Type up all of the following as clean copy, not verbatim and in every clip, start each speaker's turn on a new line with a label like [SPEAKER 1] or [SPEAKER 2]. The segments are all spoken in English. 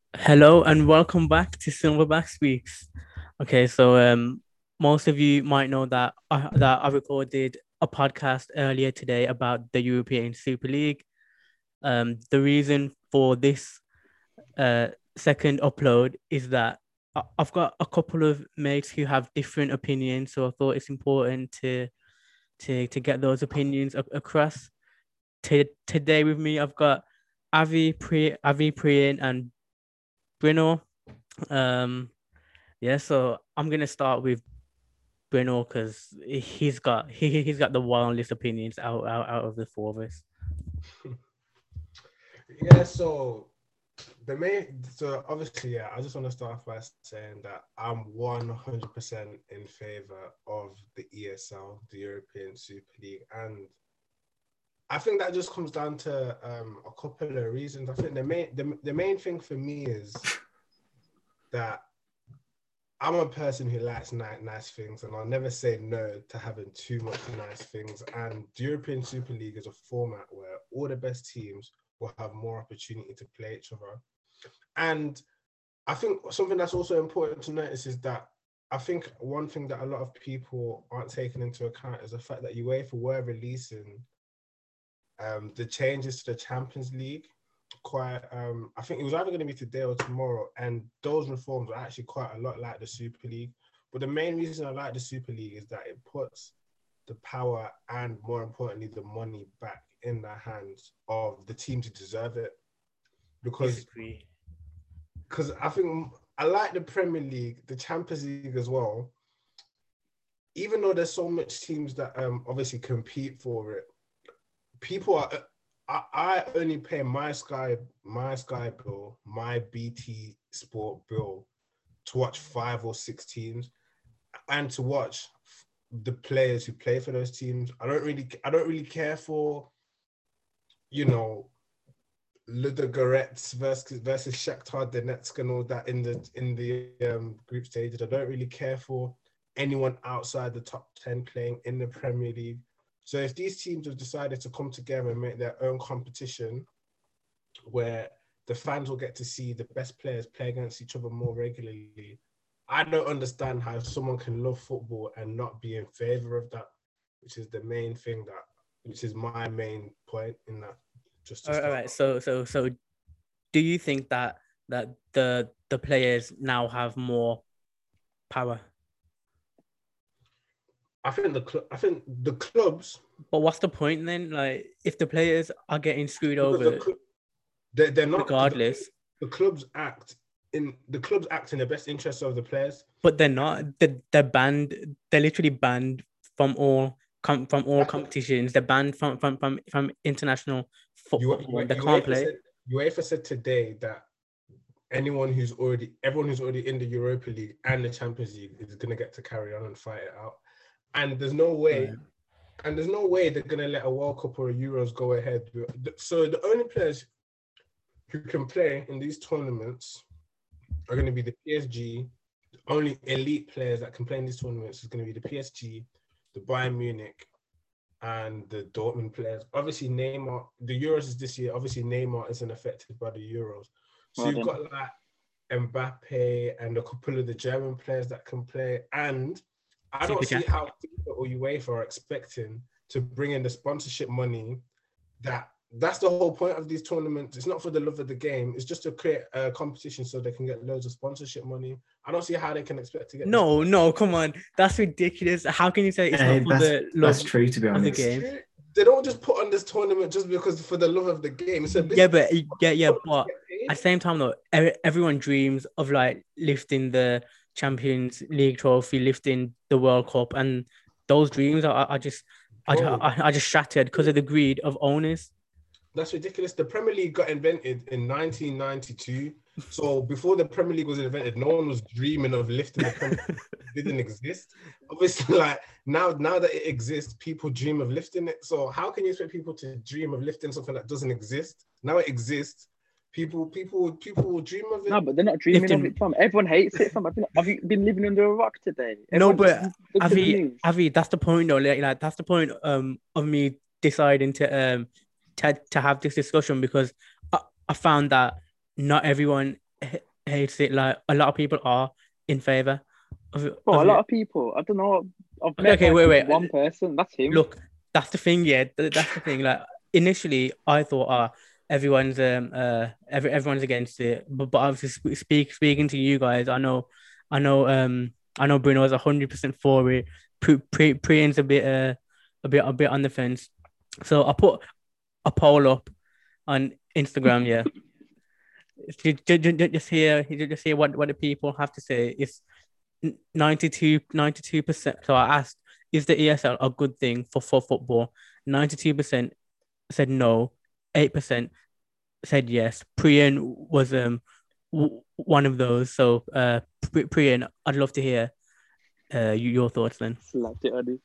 [SPEAKER 1] Hello and welcome back to Silverback Speaks. Okay, so most of you might know that I recorded a podcast earlier today about the European Super League. The reason for this second upload is that I've got a couple of mates who have different opinions, so I thought it's important to get those opinions across. Today with me, I've got Avi Priyan, and Bruno. Um, Yeah, so I'm gonna start with Bruno because he's got the wildest opinions out of the four of us.
[SPEAKER 2] Yeah, so obviously, yeah, I just want to start off by saying that I'm 100% in favor of the ESL, the European Super League, and I think that just comes down to a couple of reasons. I think the main thing for me is that I'm a person who likes nice things, and I'll never say no to having too much nice things. And the European Super League is a format where all the best teams will have more opportunity to play each other. And I think something that's also important to notice is that I think one thing that a lot of people aren't taking into account is the fact that UEFA were releasing the changes to the Champions League quite I think it was either going to be today or tomorrow, and those reforms are actually quite a lot like the Super League. But the main reason I like the Super League is that it puts the power and, more importantly, the money back in the hands of the teams who deserve it. because
[SPEAKER 1] Disagree.
[SPEAKER 2] because I think I like the Premier League, the Champions League as well. Even though there's so much teams that obviously compete for it, people are. I only pay my Sky bill, my BT Sport bill to watch 5 or 6 teams and to watch the players who play for those teams. I don't really care for, you know, Ludogorets versus Shakhtar Donetsk and all that in the group stages. I don't really care for anyone outside the top 10 playing in the Premier League. So if these teams have decided to come together and make their own competition where the fans will get to see the best players play against each other more regularly, I don't understand how someone can love football and not be in favor of that, which is the main thing which is my main point in that, just to
[SPEAKER 1] All
[SPEAKER 2] start
[SPEAKER 1] right.
[SPEAKER 2] off.
[SPEAKER 1] So, do you think that the players now have more power?
[SPEAKER 2] I think the clubs,
[SPEAKER 1] But what's the point then? Like, if the players are getting screwed
[SPEAKER 2] because
[SPEAKER 1] over
[SPEAKER 2] they're not
[SPEAKER 1] regardless,
[SPEAKER 2] the clubs act in the best interest of the players.
[SPEAKER 1] but they're not. They're banned. They're literally banned from all
[SPEAKER 2] That's what
[SPEAKER 1] competitions. They're banned from international football. They can't
[SPEAKER 2] UEFA
[SPEAKER 1] play.
[SPEAKER 2] said. UEFA said today that everyone who's already in the Europa League and the Champions League is going to get to carry on and fight it out. And there's no way,
[SPEAKER 1] Right.
[SPEAKER 2] and there's no way they're going to let a World Cup or a Euros go ahead. So the only players who can play in these tournaments are going to be the PSG. The only elite players that can play in these tournaments is going to be the PSG, the Bayern Munich, and the Dortmund players. Obviously, Neymar, the Euros is this year. Obviously, Neymar isn't affected by the Euros. So
[SPEAKER 3] Well
[SPEAKER 2] you've
[SPEAKER 3] then,
[SPEAKER 2] got like Mbappe and a couple of the German players that can play. And I don't
[SPEAKER 1] Super
[SPEAKER 2] see
[SPEAKER 1] Jack.
[SPEAKER 2] how FIFA or UEFA are expecting to bring in the sponsorship money that's the whole point of these tournaments. It's not for the love of the game. It's just to create a competition so they can get loads of sponsorship money. I don't see how they can expect to get this.
[SPEAKER 1] No, no, come on. That's ridiculous. How can you say it's not
[SPEAKER 4] Yeah,
[SPEAKER 1] for
[SPEAKER 4] that's
[SPEAKER 1] the
[SPEAKER 4] that's
[SPEAKER 1] love
[SPEAKER 4] true to be
[SPEAKER 1] of the
[SPEAKER 2] It's
[SPEAKER 4] honest.
[SPEAKER 1] game?
[SPEAKER 2] true. They don't just put on this tournament just because for the love of the game. It's a
[SPEAKER 1] Yeah,
[SPEAKER 2] business.
[SPEAKER 1] but yeah, but
[SPEAKER 2] Get
[SPEAKER 1] at
[SPEAKER 2] paid.
[SPEAKER 1] the same time though, everyone dreams of like lifting the Champions League trophy, lifting the World Cup, and those dreams are just
[SPEAKER 2] Bro,
[SPEAKER 1] I just shattered because of the greed of owners.
[SPEAKER 2] that's ridiculous. The Premier League got invented in 1992. So before the Premier League was invented, no one was dreaming of lifting the Premier League. It didn't exist. Obviously, like now that it exists, people dream of lifting it. So how can you expect people to dream of lifting something that doesn't exist? Now it exists. People will dream of
[SPEAKER 3] no,
[SPEAKER 2] it.
[SPEAKER 3] but they're not dreaming of
[SPEAKER 1] Lifting.
[SPEAKER 3] it, fam. Everyone hates it, fam. Have you been living under a rock today?
[SPEAKER 1] No,
[SPEAKER 3] Everyone
[SPEAKER 1] but
[SPEAKER 3] look at the news.
[SPEAKER 1] Avi, that's the point though. Like that's the point of me deciding to have this discussion because I found that not everyone hates it. Like a lot of people are in favor
[SPEAKER 3] Bro, a
[SPEAKER 1] of
[SPEAKER 3] lot
[SPEAKER 1] it.
[SPEAKER 3] of people. I don't know. I've
[SPEAKER 1] Okay,
[SPEAKER 3] met
[SPEAKER 1] okay,
[SPEAKER 3] like
[SPEAKER 1] wait, wait.
[SPEAKER 3] one person. That's him.
[SPEAKER 1] Look, that's the thing. Yeah, that's the thing. Like initially, I thought, everyone's against it, but obviously, speaking to you guys, I know, I know Bruno is 100% for it. Priyan's a bit on the fence. So I put a poll up on Instagram. Yeah, just hear what the people have to say. It's 92%. So I asked, is the ESL a good thing for football? 92% said no, 8% said yes. Priyan was one of those. So Priyan, I'd love to hear your thoughts then.
[SPEAKER 3] Slapped it on him.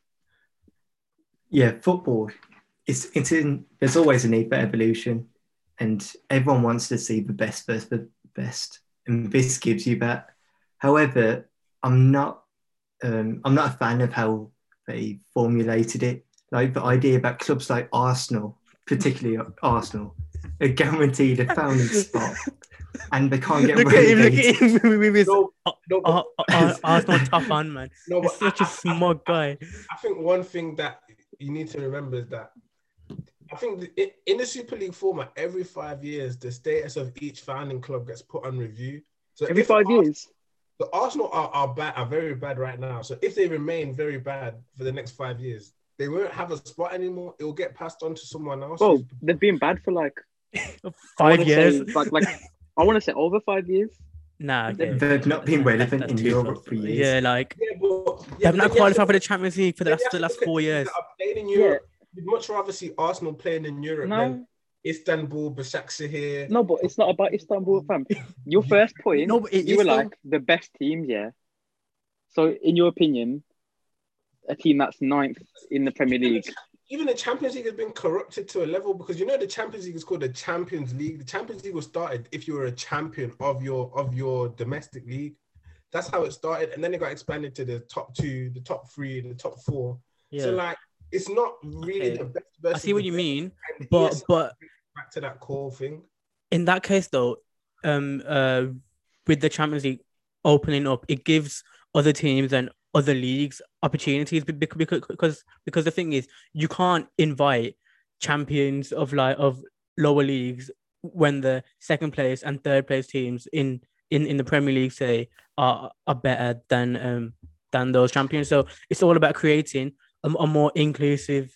[SPEAKER 4] Yeah, football. It's in. There's always a need for evolution, and everyone wants to see the best versus the best, and this gives you that. However, I'm not. I'm not a fan of how they formulated it. Like the idea about clubs like Arsenal, particularly Arsenal, are guaranteed a founding spot, and they can't get
[SPEAKER 1] Look at
[SPEAKER 4] relegated.
[SPEAKER 1] him with his
[SPEAKER 2] No, but
[SPEAKER 1] Arsenal top on, man.
[SPEAKER 2] no,
[SPEAKER 1] He's
[SPEAKER 2] but
[SPEAKER 1] such a smug guy.
[SPEAKER 2] I think one thing that you need to remember is that I think in the Super League format, every 5 years, the status of each founding club gets put on review. So
[SPEAKER 3] Every
[SPEAKER 2] if
[SPEAKER 3] 5 years.
[SPEAKER 2] the Arsenal are very bad right now. So if they remain very bad for the next 5 years, they won't have a spot anymore. It will get passed on to someone else.
[SPEAKER 3] Bro, they've been bad for like
[SPEAKER 1] 5 years.
[SPEAKER 3] I want to say over 5 years.
[SPEAKER 1] Nah, okay.
[SPEAKER 4] They've not been relevant in
[SPEAKER 1] too
[SPEAKER 4] Europe
[SPEAKER 1] close.
[SPEAKER 4] for years.
[SPEAKER 1] Yeah, like
[SPEAKER 2] they've
[SPEAKER 1] not qualified for the Champions League for the last 4 years.
[SPEAKER 2] Playing in Europe, you'd much rather see Arsenal playing in Europe
[SPEAKER 3] No.
[SPEAKER 2] than Istanbul, Başakşehir.
[SPEAKER 3] No, but it's not about Istanbul, fam. Your first point,
[SPEAKER 1] No, but it
[SPEAKER 3] you
[SPEAKER 1] is
[SPEAKER 3] were
[SPEAKER 1] though.
[SPEAKER 3] like the best teams, yeah. So, in your opinion, a team that's ninth in the Premier League.
[SPEAKER 2] Even the Champions League has been corrupted to a level because you know the Champions League is called the Champions League. The Champions League was started if you were a champion of your domestic league. That's how it started, and then it got expanded to the top 2, the top 3, the top 4.
[SPEAKER 1] Yeah.
[SPEAKER 2] So like, it's not really the best.
[SPEAKER 1] I see what you mean,
[SPEAKER 2] And
[SPEAKER 1] but
[SPEAKER 2] ESL back to that core thing.
[SPEAKER 1] in that case though, with the Champions League opening up, it gives other teams and other leagues opportunities because the thing is, you can't invite champions of lower leagues when the second place and third place teams in the Premier League say are better than those champions. So it's all about creating a more inclusive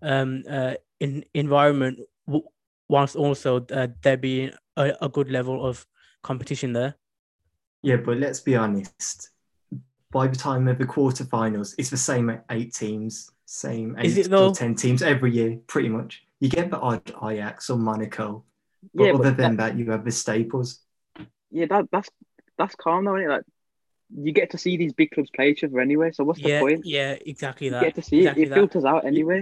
[SPEAKER 1] environment whilst also there being a good level of competition there.
[SPEAKER 4] Yeah, but let's be honest. By the time of the quarterfinals, it's the same 8 teams, same 8 or 10 teams every year, pretty much. You get the odd Ajax or Monaco, but other than that, you have the staples.
[SPEAKER 3] Yeah, that's calm though, isn't it? Like, you get to see these big clubs play each other anyway. So what's the point?
[SPEAKER 1] Yeah, exactly that.
[SPEAKER 3] You get to see it filters out anyway.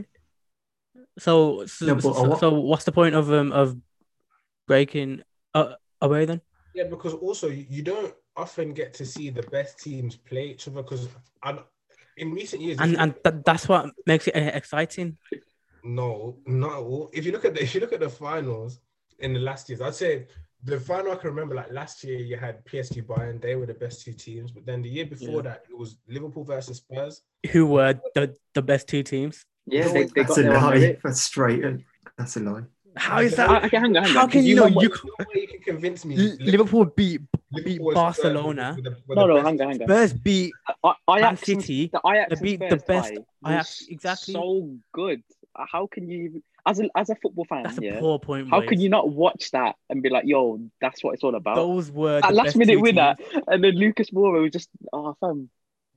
[SPEAKER 1] So what's the point of breaking away then?
[SPEAKER 2] Yeah, because also you don't often get to see the best teams play each other because in recent years,
[SPEAKER 1] that's what makes it exciting.
[SPEAKER 2] No, not at all. If you look at the finals in the last years, I'd say the final I can remember, like last year, you had PSG Bayern. They were the best 2 teams, but then the year before that, it was Liverpool versus Spurs,
[SPEAKER 1] who were the best 2 teams.
[SPEAKER 3] Yeah, they
[SPEAKER 4] that's
[SPEAKER 3] got
[SPEAKER 4] a
[SPEAKER 3] their
[SPEAKER 4] lie. That's straight. That's a lie.
[SPEAKER 1] How is that?
[SPEAKER 3] Okay, hang on.
[SPEAKER 1] How can you know? You
[SPEAKER 2] can convince me.
[SPEAKER 1] Liverpool beat Barcelona.
[SPEAKER 3] No, hang on.
[SPEAKER 1] Spurs beat
[SPEAKER 3] Ajax
[SPEAKER 1] City.
[SPEAKER 3] The Ajax
[SPEAKER 1] they beat
[SPEAKER 3] and
[SPEAKER 1] the
[SPEAKER 3] Spurs
[SPEAKER 1] best.
[SPEAKER 3] tie
[SPEAKER 1] Ajax,
[SPEAKER 3] was
[SPEAKER 1] exactly.
[SPEAKER 3] So good. How can you, as a football fan,
[SPEAKER 1] that's a poor point.
[SPEAKER 3] How can you not watch that and be like, "Yo, that's what it's all about"?
[SPEAKER 1] Those were
[SPEAKER 3] that
[SPEAKER 1] the
[SPEAKER 3] last minute winner,
[SPEAKER 1] teams.
[SPEAKER 3] and then Lucas Moura was just, fam.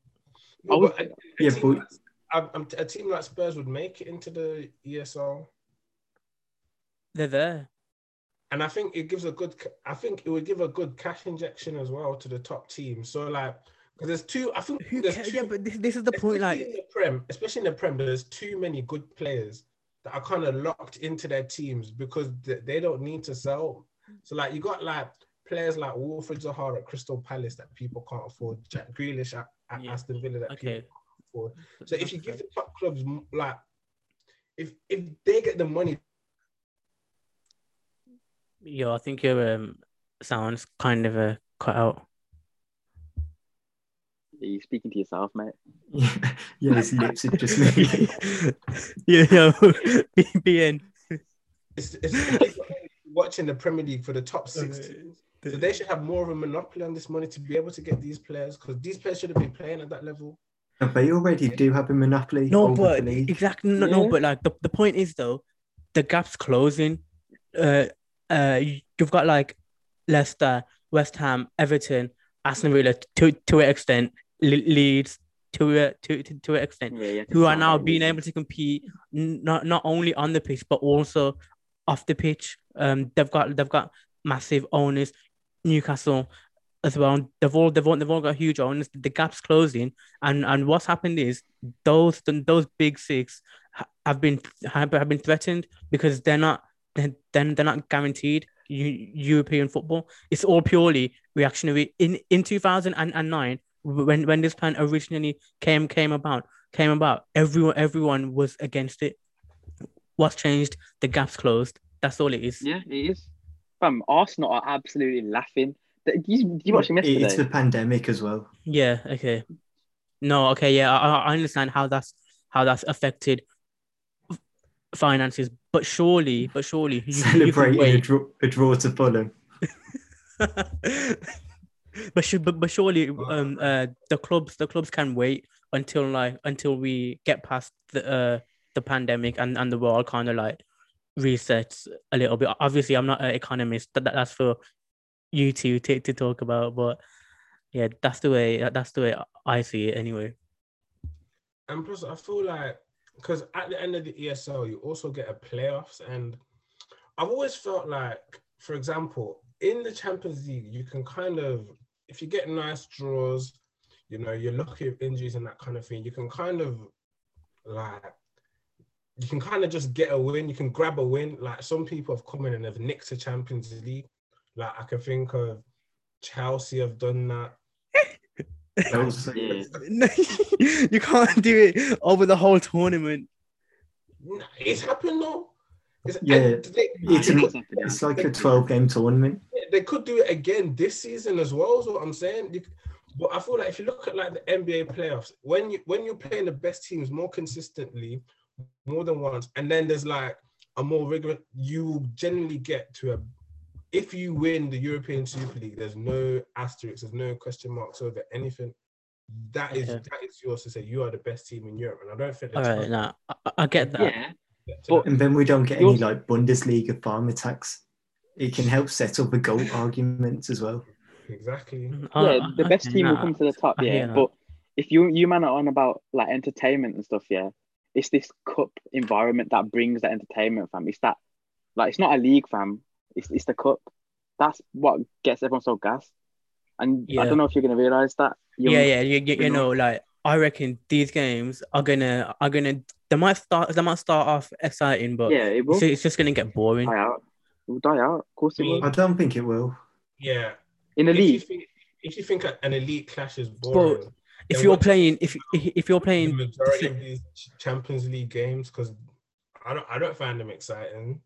[SPEAKER 2] A team like Spurs would make it into the ESL.
[SPEAKER 1] They're there,
[SPEAKER 2] and I think it gives it would give a good cash injection as well to the top team. So like, because there's 2, I think
[SPEAKER 1] yeah, but this is the point. Like
[SPEAKER 2] especially in the Prem, there's too many good players that are kind of locked into their teams because they don't need to sell. So like, you got like players like Wilfried Zaha at Crystal Palace that people can't afford, Jack Grealish at Aston Villa that people can't afford. So if you give the top clubs, like, if they get the money.
[SPEAKER 1] Yo, I think you're sounds kind of a cut out.
[SPEAKER 3] Are you speaking to yourself, mate?
[SPEAKER 4] Yeah, his lips are just moving.
[SPEAKER 1] Yeah, BN.
[SPEAKER 2] It's like watching the Premier League for the top 6 teams. So they should have more of a monopoly on this money to be able to get these players, because these players should have been playing at that level.
[SPEAKER 4] But they already do have a monopoly
[SPEAKER 1] No,
[SPEAKER 4] over
[SPEAKER 1] but
[SPEAKER 4] the league.
[SPEAKER 1] exactly. No,
[SPEAKER 3] Yeah.
[SPEAKER 1] but like the point is though, the gap's closing. You've got like Leicester, West Ham, Everton, Aston Villa to an extent, Leeds to an extent,
[SPEAKER 3] Yeah.
[SPEAKER 1] who are now being able to compete not only on the pitch but also off the pitch. They've got massive owners, Newcastle as well. They've all got huge owners. The gap's closing, and what's happened is those big six have been threatened because they're not guaranteed European football. It's all purely reactionary. In 2009, when this plan originally came about, everyone was against it. What's changed? The gap's closed. That's all it is.
[SPEAKER 3] Yeah, it is. Arsenal are absolutely laughing. Did you watch them
[SPEAKER 4] It's
[SPEAKER 3] yesterday?
[SPEAKER 4] the pandemic as well.
[SPEAKER 1] Yeah. Okay. No. Okay. Yeah. I understand how that's affected finances, but surely you can
[SPEAKER 4] Celebrating
[SPEAKER 1] wait.
[SPEAKER 4] a draw to Fulham.
[SPEAKER 1] But surely the clubs can wait until we get past the pandemic and the world kind of like resets a little bit. Obviously, I'm not an economist. That's for you two to talk about. But yeah, that's the way I see it anyway.
[SPEAKER 2] And plus, I feel like, because at the end of the ESL, you also get a playoffs. And I've always felt like, for example, in the Champions League, you can kind of, if you get nice draws, you know, you're lucky with injuries and that kind of thing, you can kind of just get a win. You can grab a win. Like, some people have come in and have nicked the Champions League. Like, I can think of Chelsea have done that.
[SPEAKER 1] You can't do it over the whole tournament.
[SPEAKER 2] It's happened though.
[SPEAKER 4] It's like a 12-game tournament.
[SPEAKER 2] They could do it again this season as well, is what I'm saying. But I feel like if you look at like the NBA playoffs, when you're playing the best teams more consistently, more than once, and then there's like a more rigorous, you generally get to a, if you win the European Super League, there's no asterisks, there's no question marks over anything. That is yours to say. You are the best team in Europe, and I don't think.
[SPEAKER 1] All right, now I get that.
[SPEAKER 3] Yeah,
[SPEAKER 4] and then we don't get any like Bundesliga farm attacks. It can help set up a goal arguments as well.
[SPEAKER 2] Exactly.
[SPEAKER 3] Yeah, the best team will come to the top. Yeah, but if you man are on about like entertainment and stuff, yeah, it's this cup environment that brings that entertainment, fam. It's that, like, it's not a league, fam. It's the cup. That's what gets everyone so gassed. And I don't know if you're gonna realize that.
[SPEAKER 1] You know, like, I reckon these games are gonna they might start off exciting, but
[SPEAKER 3] yeah, it will.
[SPEAKER 1] It's just gonna get boring.
[SPEAKER 3] It will die out. Of course it will.
[SPEAKER 4] I don't think it will.
[SPEAKER 2] Yeah.
[SPEAKER 3] In the league.
[SPEAKER 2] If you think an elite clash is boring,
[SPEAKER 1] but if you're playing
[SPEAKER 2] the majority of these Champions League games, because I don't find them exciting.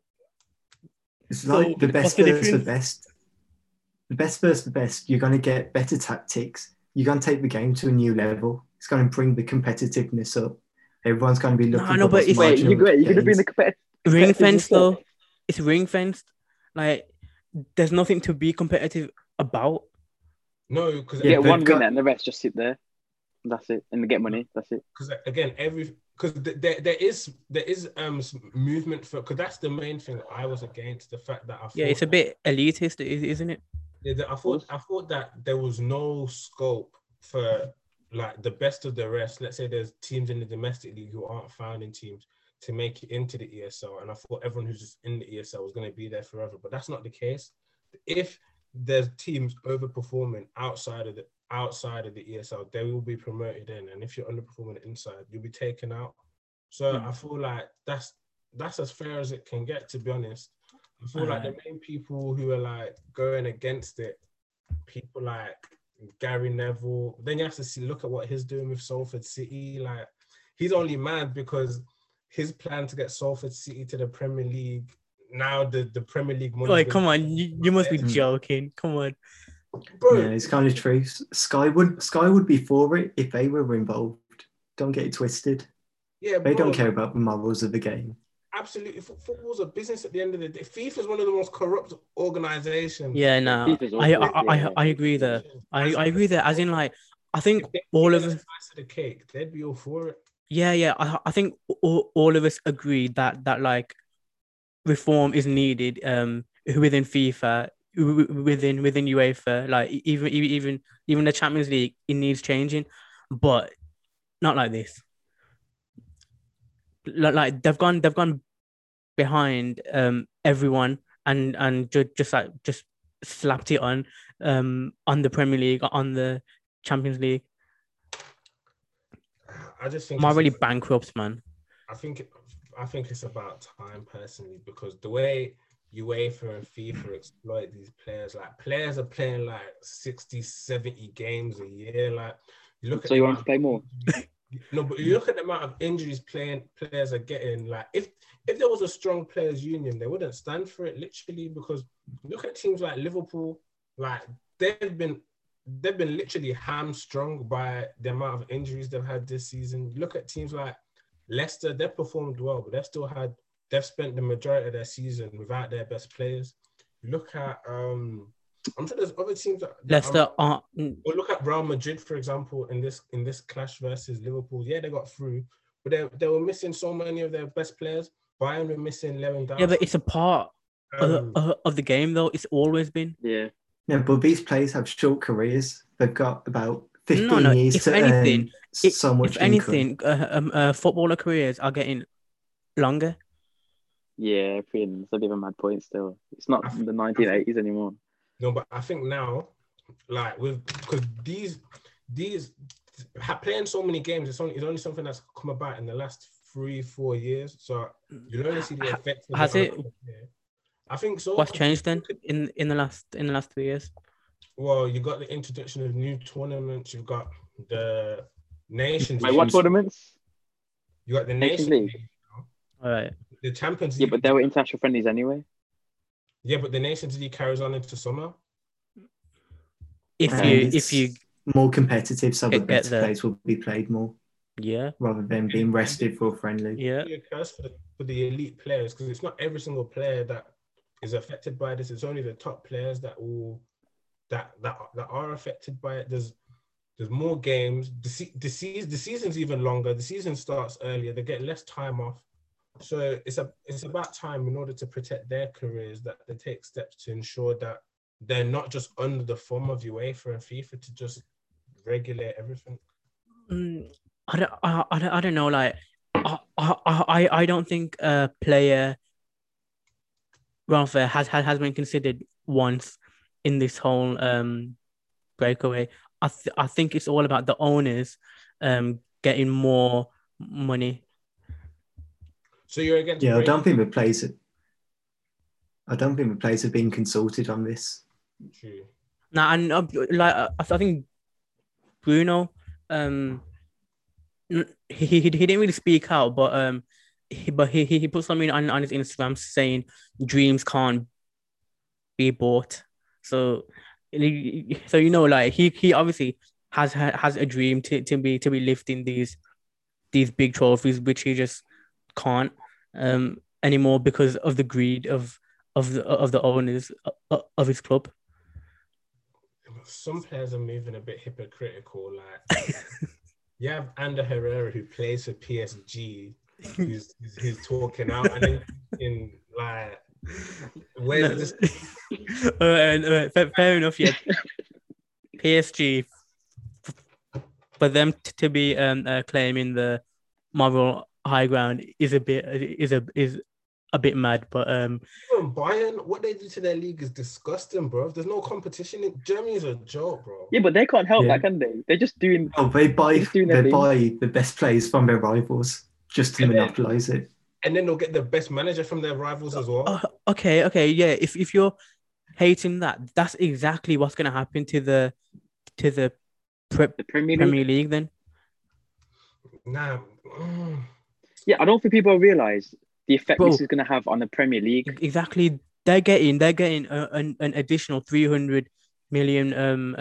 [SPEAKER 4] It's like the best versus the best. The best versus the best. You're going to get better tactics. You're going to take the game to a new level. It's going to bring the competitiveness up. Everyone's going to be looking.
[SPEAKER 1] No, but
[SPEAKER 3] you're going to bring the competitive.
[SPEAKER 1] Ring fenced though. It's ring fenced. Like, there's nothing to be competitive about.
[SPEAKER 2] No, because
[SPEAKER 3] you get one winner and the rest just sit there. That's it, and they get money. That's it.
[SPEAKER 2] Because again, there is movement for, because that's the main thing I was against, the fact that I thought,
[SPEAKER 1] it's a bit elitist, isn't it?
[SPEAKER 2] Yeah, I thought that there was no scope for like the best of the rest. Let's say there's teams in the domestic league who aren't founding teams to make it into the ESL, and I thought everyone who's just in the ESL was going to be there forever, but that's not the case. If there's teams overperforming outside of the ESL, they will be promoted in, and if you're underperforming inside, you'll be taken out. So I feel like that's as fair as it can get, to be honest. I feel like the main people who are like going against it, people like Gary Neville, then you have to look at what he's doing with Salford City. Like, he's only mad because his plan to get Salford City to the Premier League now the Premier League money.
[SPEAKER 1] Wait, come on, you must be joking. Come on,
[SPEAKER 2] bro.
[SPEAKER 4] Yeah, it's kind of true. Sky would be for it if they were involved. Don't get it twisted.
[SPEAKER 2] Yeah,
[SPEAKER 4] they
[SPEAKER 2] bro,
[SPEAKER 4] don't care about the morals of the game.
[SPEAKER 2] Absolutely, football's a business at the end of the day. FIFA is one of the most corrupt organizations.
[SPEAKER 1] Yeah, no, I agree there. I agree there. As in, like, I think all of us.
[SPEAKER 2] Of the cake, they'd be all for it.
[SPEAKER 1] Yeah. I think all of us agree that like reform is needed. Within FIFA, within UEFA, like even the Champions League, it needs changing, but not like this. Like they've gone behind everyone and just slapped it on the Premier League, on the Champions League.
[SPEAKER 2] I just think
[SPEAKER 1] I'm already bankrupt, man.
[SPEAKER 2] I think it's about time, personally, because the way UEFA and FIFA exploit these players, like players are playing like 60, 70 games a year. Like you look
[SPEAKER 3] so you want to play more?
[SPEAKER 2] No, but you look at the amount of injuries players are getting. Like if there was a strong players union, they wouldn't stand for it, literally, because look at teams like Liverpool, like they've been literally hamstrung by the amount of injuries they've had this season. Look at teams like Leicester, they've performed well, but they've spent the majority of their season without their best players. Look at I'm sure there's other teams that
[SPEAKER 1] Leicester aren't.
[SPEAKER 2] Or look at Real Madrid, for example, in this clash versus Liverpool. Yeah, they got through, but they were missing so many of their best players. Bayern were missing Lewandowski.
[SPEAKER 1] Yeah, but it's a part of the game, though. It's always been.
[SPEAKER 3] Yeah.
[SPEAKER 4] Yeah, but these players have short careers. They've got about 15 years
[SPEAKER 1] if
[SPEAKER 4] to
[SPEAKER 1] anything,
[SPEAKER 4] earn so much income.
[SPEAKER 1] Footballer careers are getting longer.
[SPEAKER 3] Yeah, that's a bit of a mad point still. It's not the 1980s anymore.
[SPEAKER 2] No, but I think now, like because these playing so many games, it's only something that's come about in the last 3-4 years. So you'll only see the effects.
[SPEAKER 1] Has it?
[SPEAKER 2] I think so.
[SPEAKER 1] What's changed then in the last 3 years?
[SPEAKER 2] Well, you got the introduction of new tournaments. You've got the Nations.
[SPEAKER 3] Wait, what tournaments?
[SPEAKER 2] You got the Nations League.
[SPEAKER 1] All right.
[SPEAKER 2] The Champions
[SPEAKER 3] League. Yeah, but they were international friendlies anyway.
[SPEAKER 2] Yeah, but the Nations League carries on into summer.
[SPEAKER 1] If you
[SPEAKER 4] more competitive, so the better players will be played more.
[SPEAKER 1] Yeah.
[SPEAKER 4] Rather than being rested for a friendly.
[SPEAKER 1] Yeah.
[SPEAKER 2] It's a curse for the elite players, because it's not every single player that is affected by this. It's only the top players that are affected by it. There's more games. The season's even longer. The season starts earlier. They get less time off. So it's about time, in order to protect their careers, that they take steps to ensure that they're not just under the thumb of UEFA and FIFA to just regulate everything.
[SPEAKER 1] I don't know. Like I don't think a player welfare has been considered once in this whole breakaway. I think it's all about the owners getting more money.
[SPEAKER 2] So you're against?
[SPEAKER 4] Yeah, I don't think the players have been consulted on this.
[SPEAKER 2] True.
[SPEAKER 1] Nah, and I think Bruno, he didn't really speak out, but he put something on his Instagram saying dreams can't be bought. So like he obviously has a dream to be lifting these big trophies, which he just can't anymore because of the greed of the owners of his club.
[SPEAKER 2] Some players are moving a bit hypocritical. Like you have Ander Herrera, who plays for PSG, who's talking out, and then in like, where's this?
[SPEAKER 1] Fair enough. Yeah, PSG, for them to be claiming the moral high ground is a bit mad, but
[SPEAKER 2] Bayern, what they do to their league is disgusting, bro. There's no competition. Germany is a joke, bro.
[SPEAKER 3] Yeah, but they can't help that, can they? They're just doing.
[SPEAKER 4] Oh, they buy the best players from their rivals just to monopolize it,
[SPEAKER 2] and then they'll get the best manager from their rivals as well.
[SPEAKER 1] Okay, yeah. If you're hating that, that's exactly what's gonna happen to the Premier League then.
[SPEAKER 2] Nah.
[SPEAKER 3] Yeah, I don't think people realize the effect this is going to have on the Premier League.
[SPEAKER 1] Exactly. They're getting an additional 300 million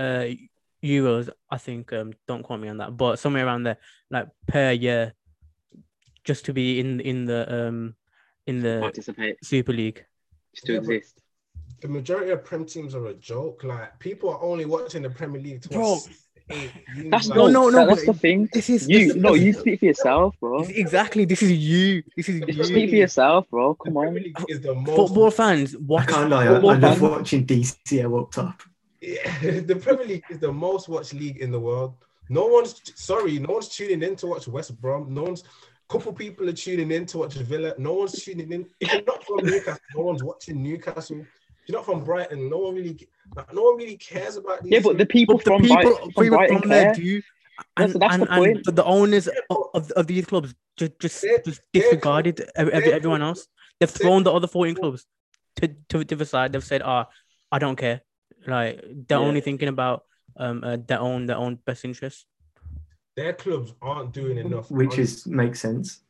[SPEAKER 1] euros, I think. Don't quote me on that, but somewhere around there, like per year, just to be in the
[SPEAKER 3] participate
[SPEAKER 1] Super League,
[SPEAKER 3] just to exist.
[SPEAKER 2] The majority of Prem teams are a joke. Like, people are only watching the Premier League to watch.
[SPEAKER 3] That's
[SPEAKER 2] like,
[SPEAKER 3] no. That's the thing. You speak for yourself, bro.
[SPEAKER 1] Exactly. This is you.
[SPEAKER 3] Speak for yourself, bro. Come on.
[SPEAKER 2] Is the most
[SPEAKER 1] football fans.
[SPEAKER 4] I can't lie. I love watching DCL up top.
[SPEAKER 2] Yeah, the Premier League is the most watched league in the world. No one's tuning in to watch West Brom. Couple people are tuning in to watch Villa. No one's tuning in. If you're not from Newcastle, no one's watching Newcastle. If you're not from Brighton, no one really cares about these.
[SPEAKER 3] Yeah, but the people from Brighton care.
[SPEAKER 1] do.
[SPEAKER 3] That's the point.
[SPEAKER 1] The owners of these clubs just disregarded everyone else. They've thrown the other 14 clubs to the side. They've said, I don't care. Like, they're only thinking about their own best interests.
[SPEAKER 2] Their clubs aren't doing enough.
[SPEAKER 4] Which makes sense.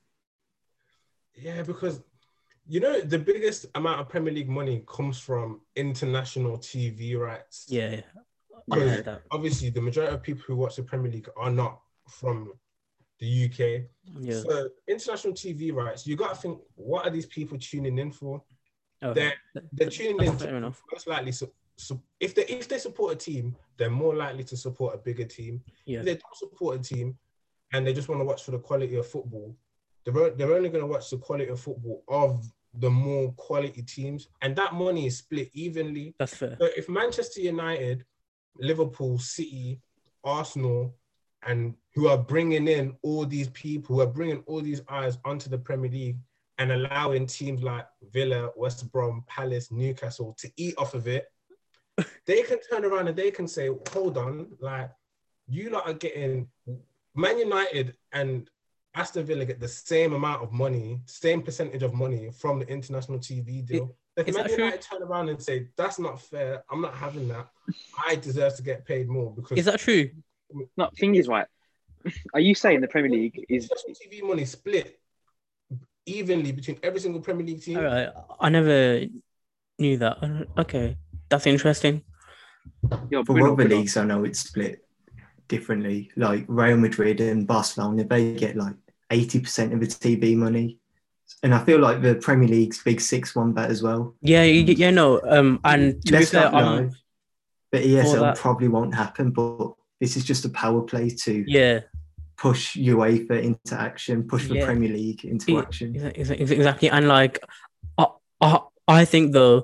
[SPEAKER 2] Yeah, because the biggest amount of Premier League money comes from international TV rights.
[SPEAKER 1] Yeah.
[SPEAKER 2] I heard that. Obviously, the majority of people who watch the Premier League are not from the UK. Yeah. So international TV rights, you got to think, what are these people tuning in for? Okay. They're tuning in most likely. So if they support a team, they're more likely to support a bigger team. Yeah. If they don't support a team and they just want to watch for the quality of football, they're only going to watch the quality of football of the more quality teams, and that money is split evenly.
[SPEAKER 1] That's fair.
[SPEAKER 2] So if Manchester United, Liverpool, City, Arsenal, and who are bringing in all these people, who are bringing all these eyes onto the Premier League and allowing teams like Villa, West Brom, Palace, Newcastle to eat off of it, they can turn around and they can say, hold on, like, you lot are getting Man United and Aston Villa get the same amount of money, same percentage of money from the international TV deal. If Man United turn around and say, that's not fair, I'm not having that, I deserve to get paid more. Because
[SPEAKER 1] is that true?
[SPEAKER 3] No, thing is, right, are you saying the Premier League is...
[SPEAKER 2] TV money split evenly between every single Premier League team?
[SPEAKER 1] All right, I never knew that. Okay, that's interesting.
[SPEAKER 4] For other leagues, I know it's split differently. Like Real Madrid and Barcelona, they get like 80% of the TV money. And I feel like the Premier League's Big Six won that as well.
[SPEAKER 1] Yeah, no. And to be fair,
[SPEAKER 4] but ESL probably won't happen, but this is just a power play to push UEFA into action, push the Premier League into action.
[SPEAKER 1] Exactly. And like, I think though,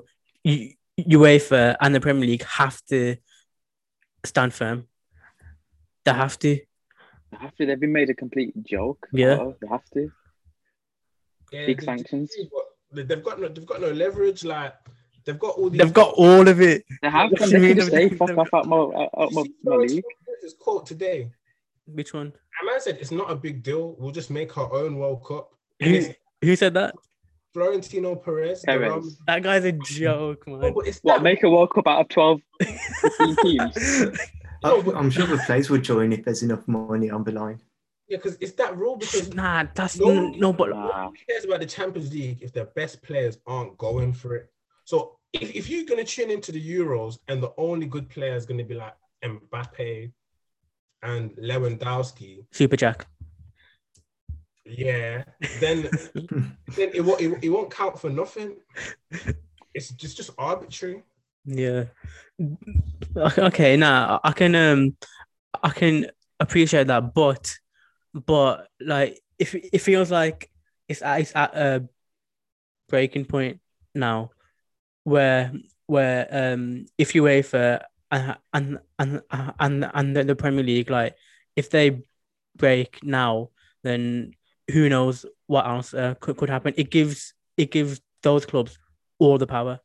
[SPEAKER 1] UEFA and the Premier League have to stand firm. They have to.
[SPEAKER 3] They've been made a complete joke.
[SPEAKER 1] Yeah.
[SPEAKER 3] They have to.
[SPEAKER 2] Yeah,
[SPEAKER 3] big sanctions.
[SPEAKER 2] They've got no leverage. Like, they've got all these.
[SPEAKER 1] They've got all of it.
[SPEAKER 3] They have. They can say fuck off out my league.
[SPEAKER 2] This quote today.
[SPEAKER 1] Which one?
[SPEAKER 2] A man said it's not a big deal. We'll just make our own World Cup.
[SPEAKER 1] Who said that?
[SPEAKER 2] Florentino Perez.
[SPEAKER 1] That guy's a joke, man.
[SPEAKER 3] Make a World Cup out of 12 teams?
[SPEAKER 4] I'm sure the players would join if there's enough money on the line.
[SPEAKER 2] Yeah, because it's that rule. Because
[SPEAKER 1] that's
[SPEAKER 2] no. But who cares about the Champions League if their best players aren't going for it? So if you're gonna tune into the Euros and the only good player is gonna be like Mbappe and Lewandowski,
[SPEAKER 1] Super Jack.
[SPEAKER 2] Yeah, then it won't count for nothing. It's just arbitrary.
[SPEAKER 1] Yeah. Okay. Now I can appreciate that, but like if it feels like it's at a breaking point now, where if UEFA and the Premier League, like if they break now, then who knows what else could happen. It gives those clubs all the power.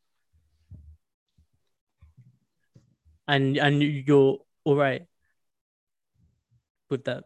[SPEAKER 1] And you're all right with that.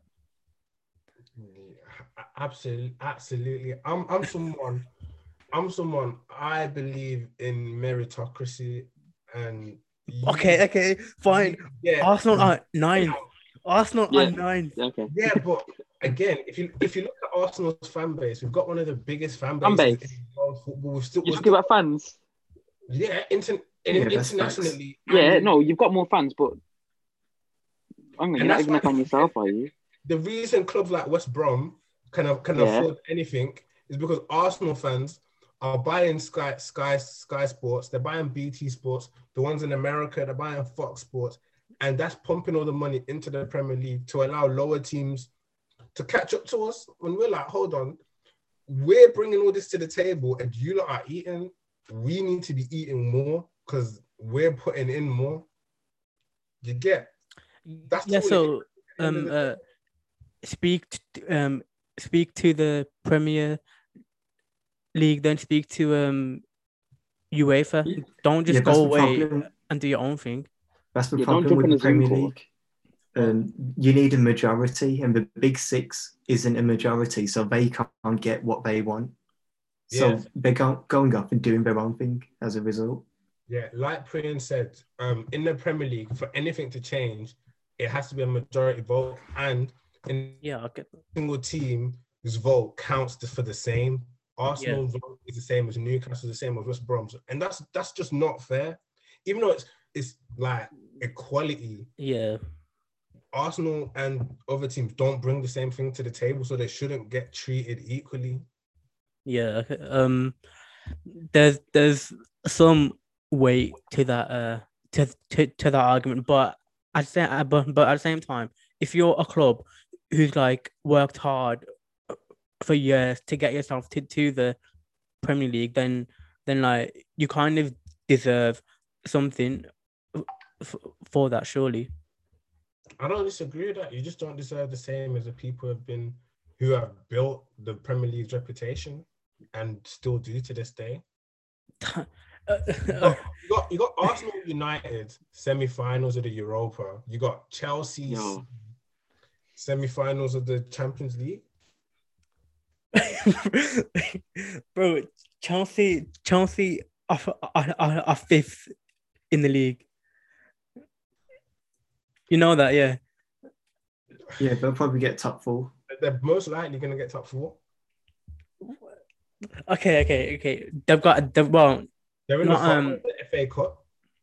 [SPEAKER 2] Absolutely. I'm someone. I believe in meritocracy and.
[SPEAKER 1] Okay, fine.
[SPEAKER 2] Yeah.
[SPEAKER 1] Arsenal are 9. Arsenal are 9.
[SPEAKER 3] Okay.
[SPEAKER 2] Yeah, but again, if you look at Arsenal's fan base, we've got one of the biggest fan bases in world football.
[SPEAKER 3] You're talking about fans?
[SPEAKER 2] Yeah, internationally.
[SPEAKER 3] Yeah, no, you've got more fans, but you're not even a fan yourself, are you?
[SPEAKER 2] The reason clubs like West Brom can afford anything is because Arsenal fans are buying Sky Sports, they're buying BT Sports, the ones in America, they're buying Fox Sports, and that's pumping all the money into the Premier League to allow lower teams to catch up to us. When we're like, hold on, we're bringing all this to the table and you lot are eating, we need to be eating more because we're putting in more. You get?
[SPEAKER 1] That's so speak to the Premier League, then speak to UEFA. Don't just go away and do your own thing.
[SPEAKER 4] That's the problem with the Premier League. You need a majority, and the Big Six isn't a majority, so they can't get what they want. So they're going up and doing their own thing as a result.
[SPEAKER 2] Yeah, like Priyan said, in the Premier League, for anything to change, it has to be a majority vote, and single team's vote counts for the same. Arsenal's vote is the same as Newcastle, the same as West Brom, and that's just not fair. Even though it's like equality. Yeah. Arsenal and other teams don't bring the same thing to the table, so they shouldn't get treated equally.
[SPEAKER 1] Yeah. There's some weight to that to that argument, but at the same time, if you're a club who's like worked hard for years to get yourself to the Premier League, then like you kind of deserve something for that, surely.
[SPEAKER 2] I don't disagree with that. You just don't deserve the same as the people who have built the Premier League's reputation and still do to this day. You got Arsenal United semi-finals of the Europa. You got Chelsea semi-finals of the Champions League.
[SPEAKER 1] Bro, Chelsea are fifth in the league. You know that, yeah.
[SPEAKER 4] Yeah, they'll probably get top four.
[SPEAKER 2] They're most likely going to get top four.
[SPEAKER 1] Okay. They're
[SPEAKER 2] in the FA Cup.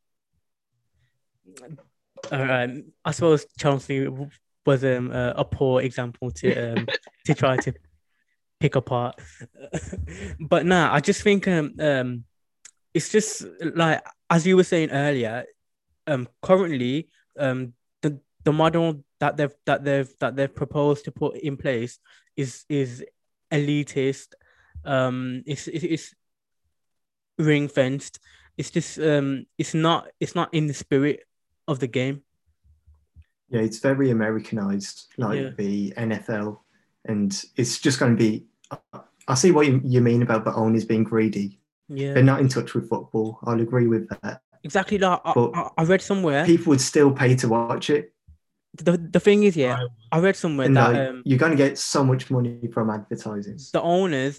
[SPEAKER 1] All right. I suppose Chelsea was a poor example to try to pick apart. But nah, I just think it's just like, as you were saying earlier, currently the model that they've proposed to put in place is elitist. It's ring fenced. It's just it's not in the spirit of the game.
[SPEAKER 4] Yeah, it's very Americanized, like the NFL, and it's just going to be. I see what you mean about the owners being greedy.
[SPEAKER 1] Yeah,
[SPEAKER 4] they're not in touch with football. I'll agree with that.
[SPEAKER 1] Exactly. Like I read somewhere
[SPEAKER 4] people would still pay to watch it.
[SPEAKER 1] The thing is, I read somewhere that
[SPEAKER 4] you're going to get so much money from advertising.
[SPEAKER 1] The owners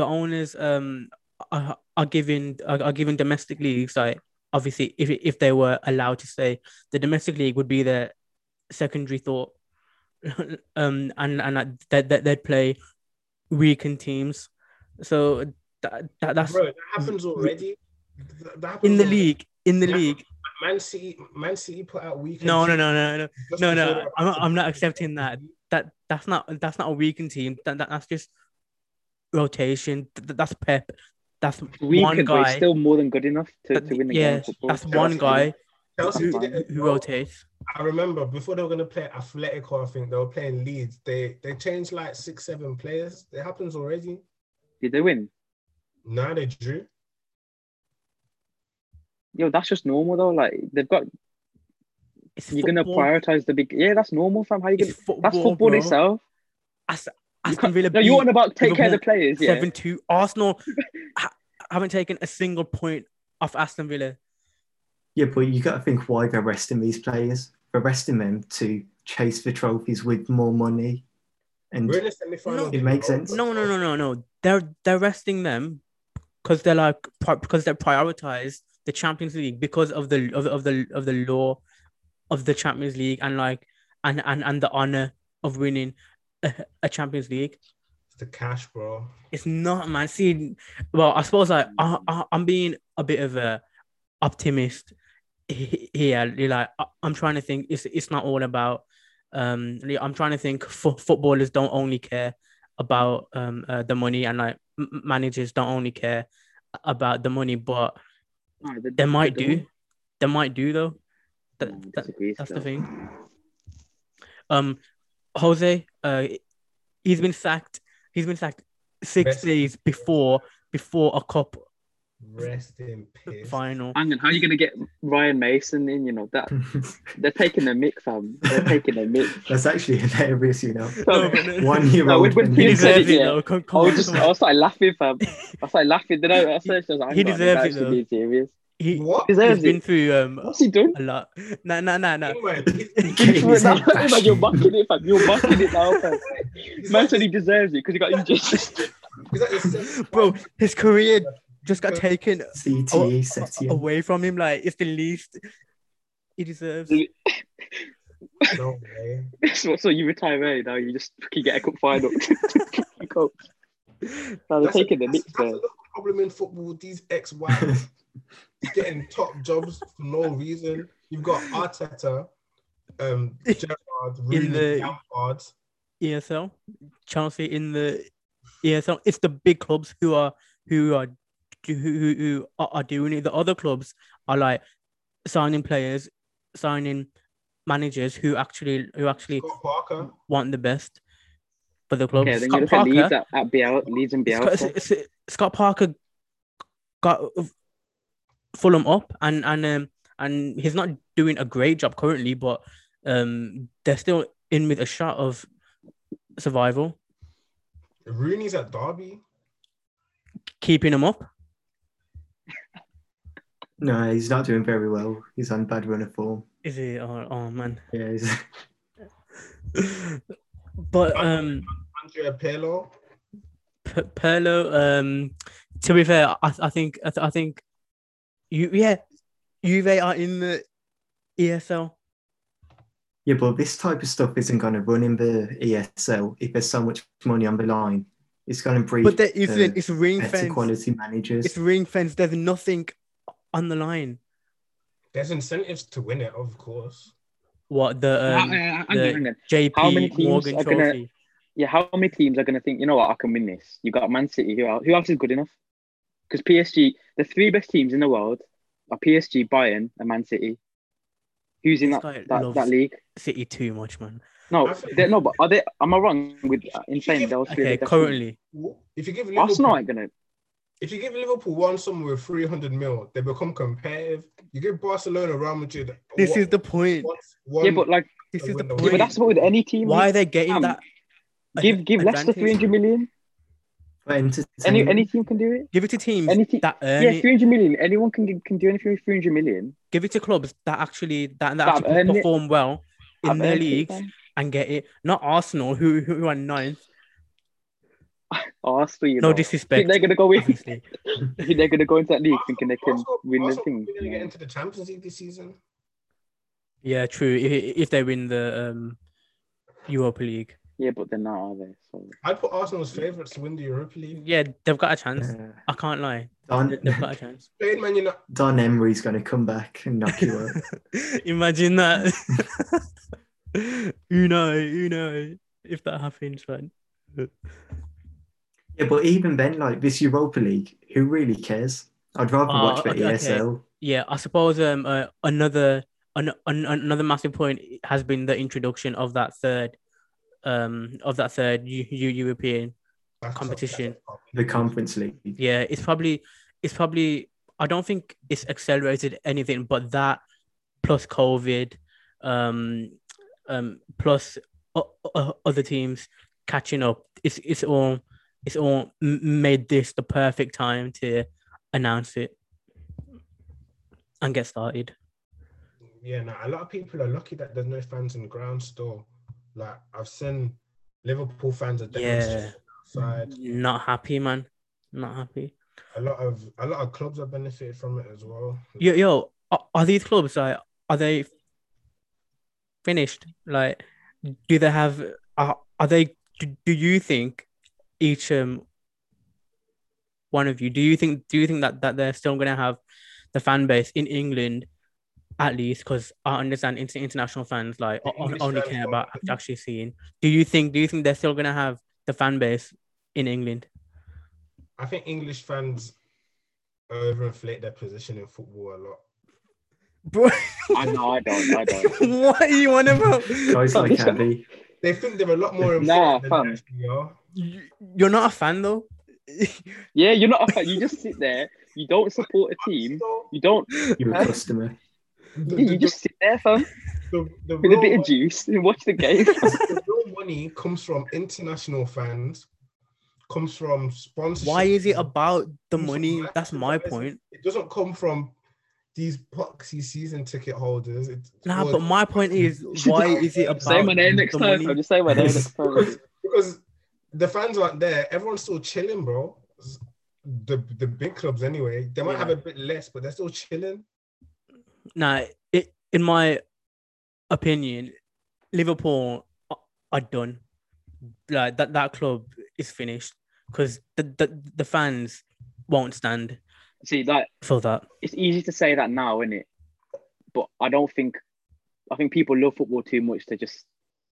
[SPEAKER 1] are giving domestic leagues, like, obviously if they were allowed to say, the domestic league would be their secondary thought, and they'd play weakened teams. So that's
[SPEAKER 2] bro, that happens already. That happens
[SPEAKER 1] in the league. In the league,
[SPEAKER 2] Man City put out weekend.
[SPEAKER 1] No. I'm not accepting that. That's not a weekend team. That's just rotation. That's Pep. That's one guy.
[SPEAKER 3] But still more than good enough to win the game.
[SPEAKER 1] That's one guy who rotates.
[SPEAKER 2] I remember before they were going to play Atletico, I think they were playing Leeds. They changed like 6-7 players. It happens already.
[SPEAKER 3] Did they win?
[SPEAKER 2] No, they drew.
[SPEAKER 3] Yo, that's just normal though. Like, they've got. You're gonna prioritize the big. Yeah, that's normal, fam. How you gonna? That's football itself.
[SPEAKER 1] Aston Villa.
[SPEAKER 3] No, you want about take care of the players.
[SPEAKER 1] 7-2. Arsenal haven't taken a single point off Aston Villa.
[SPEAKER 4] Yeah, but you got to think why they're resting these players. They're resting them to chase the trophies with more money, and it makes sense.
[SPEAKER 1] No. They're resting them because they're prioritized the Champions League because of the law of the Champions League and the honor of winning. a Champions League.
[SPEAKER 2] It's the cash, bro.
[SPEAKER 1] It's not, man. See, well, I suppose I'm being a bit of a optimist here. Like I'm trying to think. It's not all about. I'm trying to think. Footballers don't only care about the money, and like managers don't only care about the money, but they might do. They might do though. That's the thing. Jose, he's been sacked. He's been sacked 6 days before a cup.
[SPEAKER 2] Rest in peace.
[SPEAKER 1] Final.
[SPEAKER 3] Hang on, how are you gonna get Ryan Mason in? You know that they're taking a mick, fam. They're taking a mick.
[SPEAKER 4] That's actually hilarious, you know.
[SPEAKER 1] No,
[SPEAKER 4] 1 year old.
[SPEAKER 3] When he
[SPEAKER 1] deserves it,
[SPEAKER 3] yeah.
[SPEAKER 1] though.
[SPEAKER 3] I started laughing, fam. I started laughing. Then I said,
[SPEAKER 1] he deserves it, though.
[SPEAKER 3] Being serious.
[SPEAKER 2] He's
[SPEAKER 1] been through
[SPEAKER 3] What's he done?
[SPEAKER 1] a lot. Nah.
[SPEAKER 2] Anyway,
[SPEAKER 3] You're mocking it, fam. You're mocking it now, fam. Man said he deserves it because he got injured.
[SPEAKER 1] Bro, his career just got taken away from him. Like, it's the least he deserves.
[SPEAKER 2] No way.
[SPEAKER 3] So you retire early now, you just can get a cup final. Now they're taking the mix there.
[SPEAKER 2] That's a problem in football. These ex-wives getting top jobs for no reason. You've got Arteta, Gerrard, Rooney, Lampard.
[SPEAKER 1] ESL, Chelsea in the ESL. It's the big clubs who are doing it. The other clubs are like signing players, signing managers who actually want the best for the club.
[SPEAKER 3] Okay, then you look at Leeds at Leeds and Bielsa.
[SPEAKER 1] Scott Parker got Fulham up, and he's not doing a great job currently, but they're still in with a shot of survival.
[SPEAKER 2] Rooney's at Derby,
[SPEAKER 1] keeping him up.
[SPEAKER 4] No, he's not doing very well. He's on bad run of form.
[SPEAKER 1] Is he? Oh man.
[SPEAKER 4] Yeah.
[SPEAKER 1] But
[SPEAKER 2] Andrea Pirlo.
[SPEAKER 1] Pirlo. To be fair, I think Juve are in the ESL.
[SPEAKER 4] Yeah, but this type of stuff isn't going to run in the ESL if there's so much money on the line. It's going to breed.
[SPEAKER 1] But there isn't. It's ring
[SPEAKER 4] better
[SPEAKER 1] fence.
[SPEAKER 4] Quality managers.
[SPEAKER 1] It's ring fence. There's nothing on the line.
[SPEAKER 2] There's incentives to win it, of course.
[SPEAKER 1] What the JP
[SPEAKER 3] how many teams
[SPEAKER 1] Morgan
[SPEAKER 3] are
[SPEAKER 1] Trophy?
[SPEAKER 3] How many teams are gonna think, you know what, I can win this? You got Man City. Who else is good enough? Because PSG, the three best teams in the world are PSG, Bayern, and Man City. Who's in that league?
[SPEAKER 1] City too much, man.
[SPEAKER 3] No, but are they? Am I wrong with in saying those?
[SPEAKER 1] Okay, currently,
[SPEAKER 2] if you give
[SPEAKER 3] Arsenal ain't gonna.
[SPEAKER 2] If you give Liverpool one somewhere with 300 mil, they become competitive. You give Barcelona, Real Madrid.
[SPEAKER 1] This is the point.
[SPEAKER 3] But like
[SPEAKER 1] this is the point.
[SPEAKER 3] Yeah, but that's with any team.
[SPEAKER 1] Why are they getting that?
[SPEAKER 3] Give Leicester 300 million. Any team can do it.
[SPEAKER 1] Give it to teams that earn
[SPEAKER 3] it. 300 million. Anyone can do anything with 300 million.
[SPEAKER 1] Give it to clubs that actually perform well in their leagues and get it. Not Arsenal, who are ninth.
[SPEAKER 3] Arsenal,
[SPEAKER 1] no disrespect.
[SPEAKER 3] They're gonna go in. They're gonna go into that league thinking they can win the thing.
[SPEAKER 2] They're gonna get into the Champions League this season.
[SPEAKER 1] Yeah, true. If they win the Europa League.
[SPEAKER 3] Yeah, but they're not, are they? So
[SPEAKER 2] I'd put Arsenal as favourites to win the Europa League.
[SPEAKER 1] Yeah, they've got a chance. I can't lie. They've got a chance.
[SPEAKER 4] Don Emery's going to come back and knock you out.
[SPEAKER 1] Imagine that. Who knows if that happens, man.
[SPEAKER 4] Yeah, but even then, like this Europa League, who really cares? I'd rather watch the ESL.
[SPEAKER 1] Okay. Yeah, I suppose another massive point has been the introduction of that third European competition,
[SPEAKER 4] the Conference League.
[SPEAKER 1] Yeah, it's probably. I don't think it's accelerated anything, but that plus COVID, plus other teams catching up. It's all made this the perfect time to announce it and get started.
[SPEAKER 2] Yeah, no, a lot of people are lucky that there's no fans in the ground still. Like I've seen Liverpool fans are demonstrating outside.
[SPEAKER 1] Not happy, man. Not happy.
[SPEAKER 2] A lot of clubs have benefited from it as well.
[SPEAKER 1] Yo, are these clubs are they finished? Like, do they have? Are they do you think each one of you do you think that they're still gonna have the fan base in England at least? Because I understand international fans like only care about actually seeing. Do you think they're still gonna have the fan base in England?
[SPEAKER 2] I think English fans overinflate their position in football a lot.
[SPEAKER 1] Bro,
[SPEAKER 3] I don't.
[SPEAKER 1] what are you on about?
[SPEAKER 4] Guys like Abby.
[SPEAKER 2] They think they're a lot more important than they actually are.
[SPEAKER 1] You're not a fan though.
[SPEAKER 3] Yeah, you're not a fan. You just sit there. You don't support a team. You don't.
[SPEAKER 4] You're a customer.
[SPEAKER 3] You just sit there, fam,
[SPEAKER 2] The
[SPEAKER 3] with a bit of juice and watch the game.
[SPEAKER 2] The real money comes from international fans, comes from sponsorship.
[SPEAKER 1] Why is it about the money? That's my point.
[SPEAKER 2] It doesn't come from these poxy season ticket holders.
[SPEAKER 1] But my point is, why is it about
[SPEAKER 3] say my name next time? I'll just say my name next time.
[SPEAKER 2] Because the fans aren't there. Everyone's still chilling, bro. The big clubs anyway. They might have a bit less, but they're still chilling.
[SPEAKER 1] Nah, in my opinion, Liverpool are done. Like that club is finished because the fans won't stand.
[SPEAKER 3] See, like
[SPEAKER 1] for that,
[SPEAKER 3] it's easy to say that now, isn't it? But I think people love football too much to just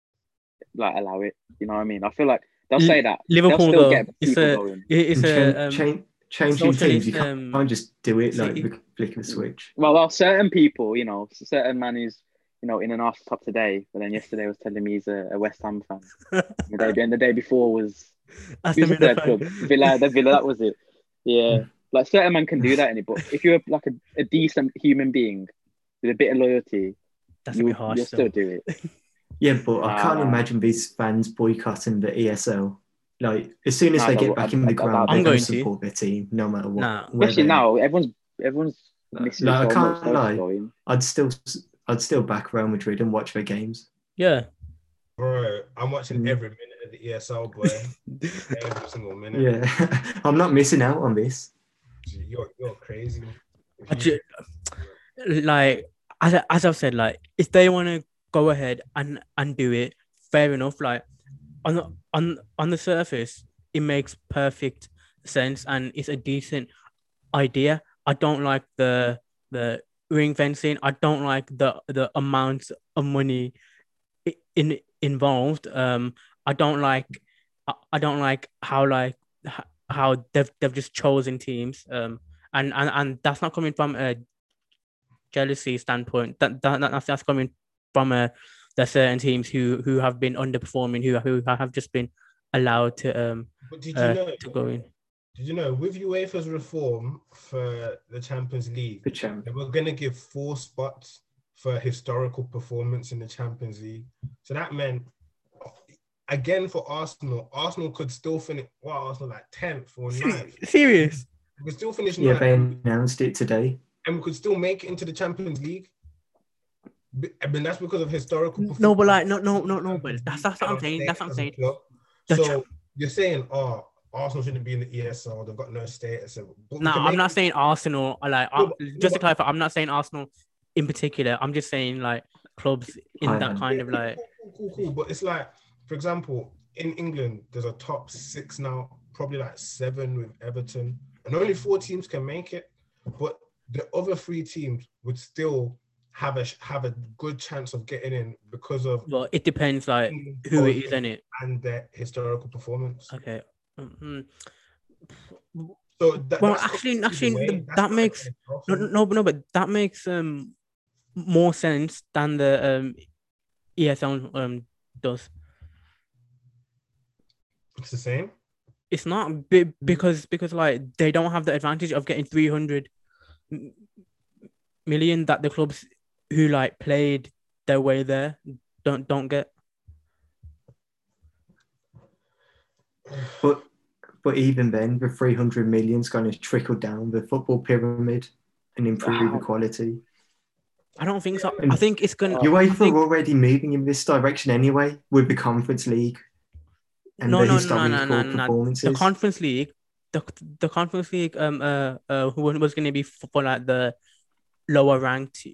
[SPEAKER 3] like allow it. You know what I mean? I feel like they'll say that
[SPEAKER 1] Liverpool
[SPEAKER 3] they'll still
[SPEAKER 1] though,
[SPEAKER 3] get people going.
[SPEAKER 4] Changing teams, you can't just do it like the flick of a switch.
[SPEAKER 3] Well, certain people, certain man who's, in an arse top today, but then yesterday was telling me he's a West Ham fan. The day before was the third club, Villa. That was it. Yeah, like certain man can do that in it, but if you're like a decent human being with a bit of loyalty, you'll still do it.
[SPEAKER 4] Yeah, but I can't imagine these fans boycotting the ESL. Like, as soon as they get back in the ground, they're going to support their team, no matter what.
[SPEAKER 3] Especially now, everyone's missing.
[SPEAKER 4] Like, I can't lie. I'd still back Real Madrid and watch their games.
[SPEAKER 1] Yeah.
[SPEAKER 2] Bro, I'm watching every minute of the ESL, boy. Every single minute.
[SPEAKER 4] Yeah. I'm not missing out on this.
[SPEAKER 2] You're crazy.
[SPEAKER 1] Like, as I've said, like, if they want to go ahead and do it, fair enough. Like, on the surface, it makes perfect sense and it's a decent idea. I don't like the ring fencing. I don't like the amount of money involved. I don't like how they've just chosen teams. And that's not coming from a jealousy standpoint. That's coming from there's certain teams who have been underperforming, who have just been allowed to to go in.
[SPEAKER 2] Did you know with UEFA's reform for the Champions League, they were going to give 4 spots for historical performance in the Champions League? So that meant, again, for Arsenal could still finish. Arsenal like 10th or 9th.
[SPEAKER 1] Serious?
[SPEAKER 2] We could still finish 9th.
[SPEAKER 4] Yeah, they announced it today,
[SPEAKER 2] and we could still make it into the Champions League. I mean, that's because of historical performance.
[SPEAKER 1] No, but like, no, but that's what I'm saying. That's what I'm saying.
[SPEAKER 2] So you're saying, Arsenal shouldn't be in the ESL. They've got no status.
[SPEAKER 1] No, I'm not saying Arsenal. Like, just to clarify, I'm not saying Arsenal in particular. I'm just saying like clubs in that kind of like.
[SPEAKER 2] Cool. But it's like, for example, in England, there's a top 6 now, probably like 7 with Everton, and only 4 teams can make it. But the other 3 teams would still have a good chance of getting in because of.
[SPEAKER 1] Well, it depends like who it is, isn't it?
[SPEAKER 2] And their historical performance.
[SPEAKER 1] Okay. Mm-hmm.
[SPEAKER 2] So
[SPEAKER 1] actually, that makes but that makes more sense than the ESL does.
[SPEAKER 2] It's the same.
[SPEAKER 1] It's not because like they don't have the advantage of getting 300 million that the clubs who like played their way there don't get.
[SPEAKER 4] But even then, the 300 million is going to trickle down the football pyramid and improve the quality.
[SPEAKER 1] I don't think so. I think it's going to...
[SPEAKER 4] UEFA are already moving in this direction anyway with the Conference League and the historical performances.
[SPEAKER 1] The Conference League, the Conference League who was going to be for like the lower ranked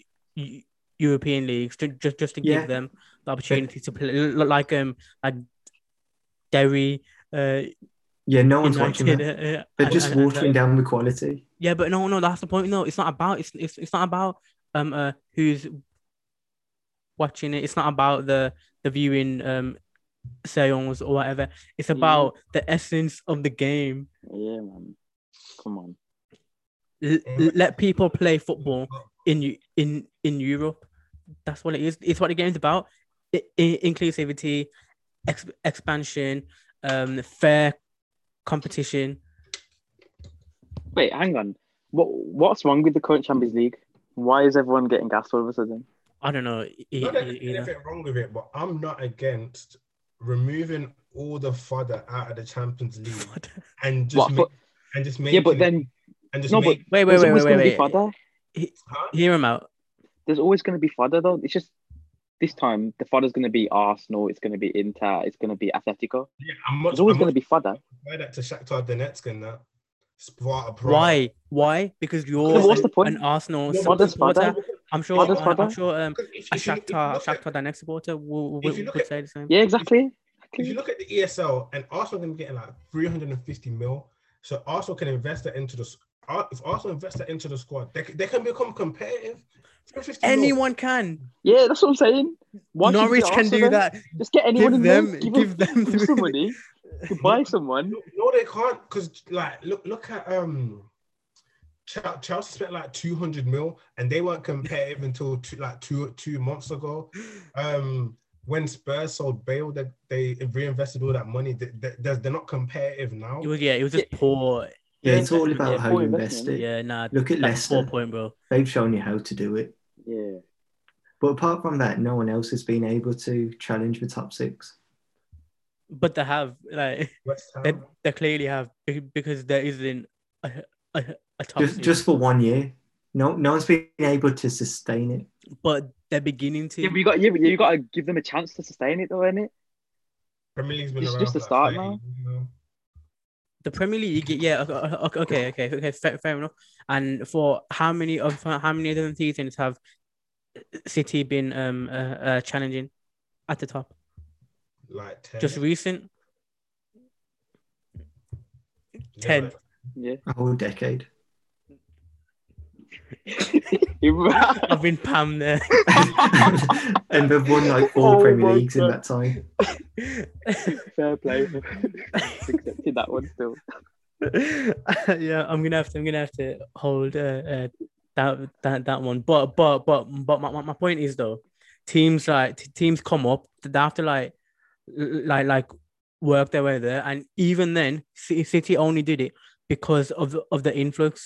[SPEAKER 1] European leagues just to give them the opportunity to play like Derry.
[SPEAKER 4] No one's watching
[SPEAKER 1] United,
[SPEAKER 4] that. They're just watering down the quality.
[SPEAKER 1] Yeah, but no, that's the point. No, it's not about it's not about who's watching it. It's not about the viewing sales or whatever. It's about the essence of the game.
[SPEAKER 3] Yeah, man. Come on.
[SPEAKER 1] Let people play football in Europe. That's what it is. It's what the game's about. Inclusivity, expansion, fair competition.
[SPEAKER 3] Wait, hang on. What's wrong with the current Champions League? Why is everyone getting gassed all of a sudden?
[SPEAKER 1] I don't know.
[SPEAKER 2] Not that there's anything wrong with it, but I'm not against removing all the fodder out of the Champions League and just making.
[SPEAKER 3] Yeah, but then
[SPEAKER 1] wait.
[SPEAKER 3] Fodder.
[SPEAKER 1] Hear him out.
[SPEAKER 3] There's always going to be fodder though. It's just this time the fodder's going to be Arsenal. It's going to be Inter. It's going to be Atletico.
[SPEAKER 2] Yeah,
[SPEAKER 3] there's always going to be fodder.
[SPEAKER 2] Why that to Shakhtar Donetsk and that?
[SPEAKER 1] Why? Because you're an Arsenal supporter. I'm sure a Shakhtar Donetsk supporter would say the same.
[SPEAKER 3] Yeah, exactly.
[SPEAKER 2] If you look at the ESL, and Arsenal can get like 350 mil, so Arsenal can invest that into the. If Arsenal invest that into the squad, they can become competitive.
[SPEAKER 1] Anyone can.
[SPEAKER 3] Yeah, that's what I'm saying.
[SPEAKER 1] Norwich can do that.
[SPEAKER 3] Just get anyone
[SPEAKER 1] give them
[SPEAKER 3] some money to buy someone.
[SPEAKER 2] No, they can't, because like look at Chelsea spent like 200 mil and they weren't competitive until two months ago. When Spurs sold Bale, they reinvested all that money. They're not competitive now.
[SPEAKER 1] It was just poor.
[SPEAKER 4] Yeah, it's all about how you invest it.
[SPEAKER 1] Yeah, nah.
[SPEAKER 4] Look at Leicester.
[SPEAKER 1] 4 point, bro.
[SPEAKER 4] They've shown you how to do it.
[SPEAKER 3] Yeah.
[SPEAKER 4] But apart from that, no one else has been able to challenge the top 6.
[SPEAKER 1] But they have, like, they clearly have, because there isn't a top 6.
[SPEAKER 4] Just for 1 year. No one's been able to sustain it.
[SPEAKER 1] But they're beginning to.
[SPEAKER 3] Yeah, but you got to give them a chance to sustain it, though, innit?
[SPEAKER 2] Premier League's been
[SPEAKER 3] it's
[SPEAKER 2] around
[SPEAKER 3] just the start now.
[SPEAKER 1] The Premier League, yeah, okay, fair enough. And for how many of them seasons have City been challenging at the top?
[SPEAKER 2] Like 10.
[SPEAKER 1] Just recent. 10.
[SPEAKER 3] Yeah.
[SPEAKER 4] A whole decade.
[SPEAKER 3] I've
[SPEAKER 1] been Pam there.
[SPEAKER 4] And they've won like 4 Premier Leagues in that time.
[SPEAKER 3] Fair play. Accepted that one still.
[SPEAKER 1] Yeah, I'm gonna have to hold that one. But my point is though, teams come up, they have to like work their way there, and even then, City only did it because of the influx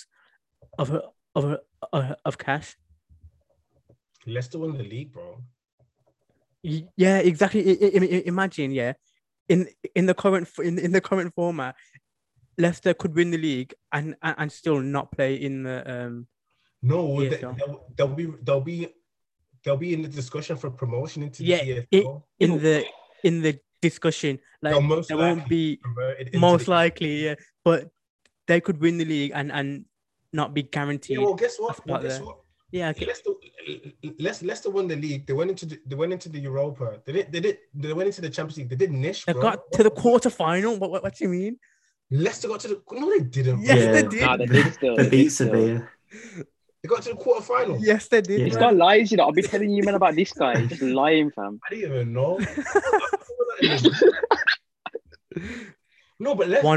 [SPEAKER 1] of cash.
[SPEAKER 2] Leicester won the league, bro.
[SPEAKER 1] Yeah, exactly. Imagine, yeah, in the current format, Leicester could win the league and still not play in the
[SPEAKER 2] No, they'll be in the discussion for promotion into the ESL.
[SPEAKER 1] in the discussion, like they won't be most likely, yeah, but they could win the league and not be guaranteed.
[SPEAKER 2] Yeah, well, guess what?
[SPEAKER 1] Yeah, okay.
[SPEAKER 2] Leicester won the league. They went into the Europa. They went into the Champions League. They did niche.
[SPEAKER 1] They got to the quarterfinal. What do you mean?
[SPEAKER 2] Leicester got to the. No, they didn't.
[SPEAKER 1] Yes, they did.
[SPEAKER 3] Nah, they did still.
[SPEAKER 4] They beat Sevilla.
[SPEAKER 2] They got to the quarterfinal.
[SPEAKER 1] Yes, they did.
[SPEAKER 3] This guy lies, you know. I'll be telling you, man, about this guy. He's just lying, fam.
[SPEAKER 2] I didn't even know. No, but Leicester,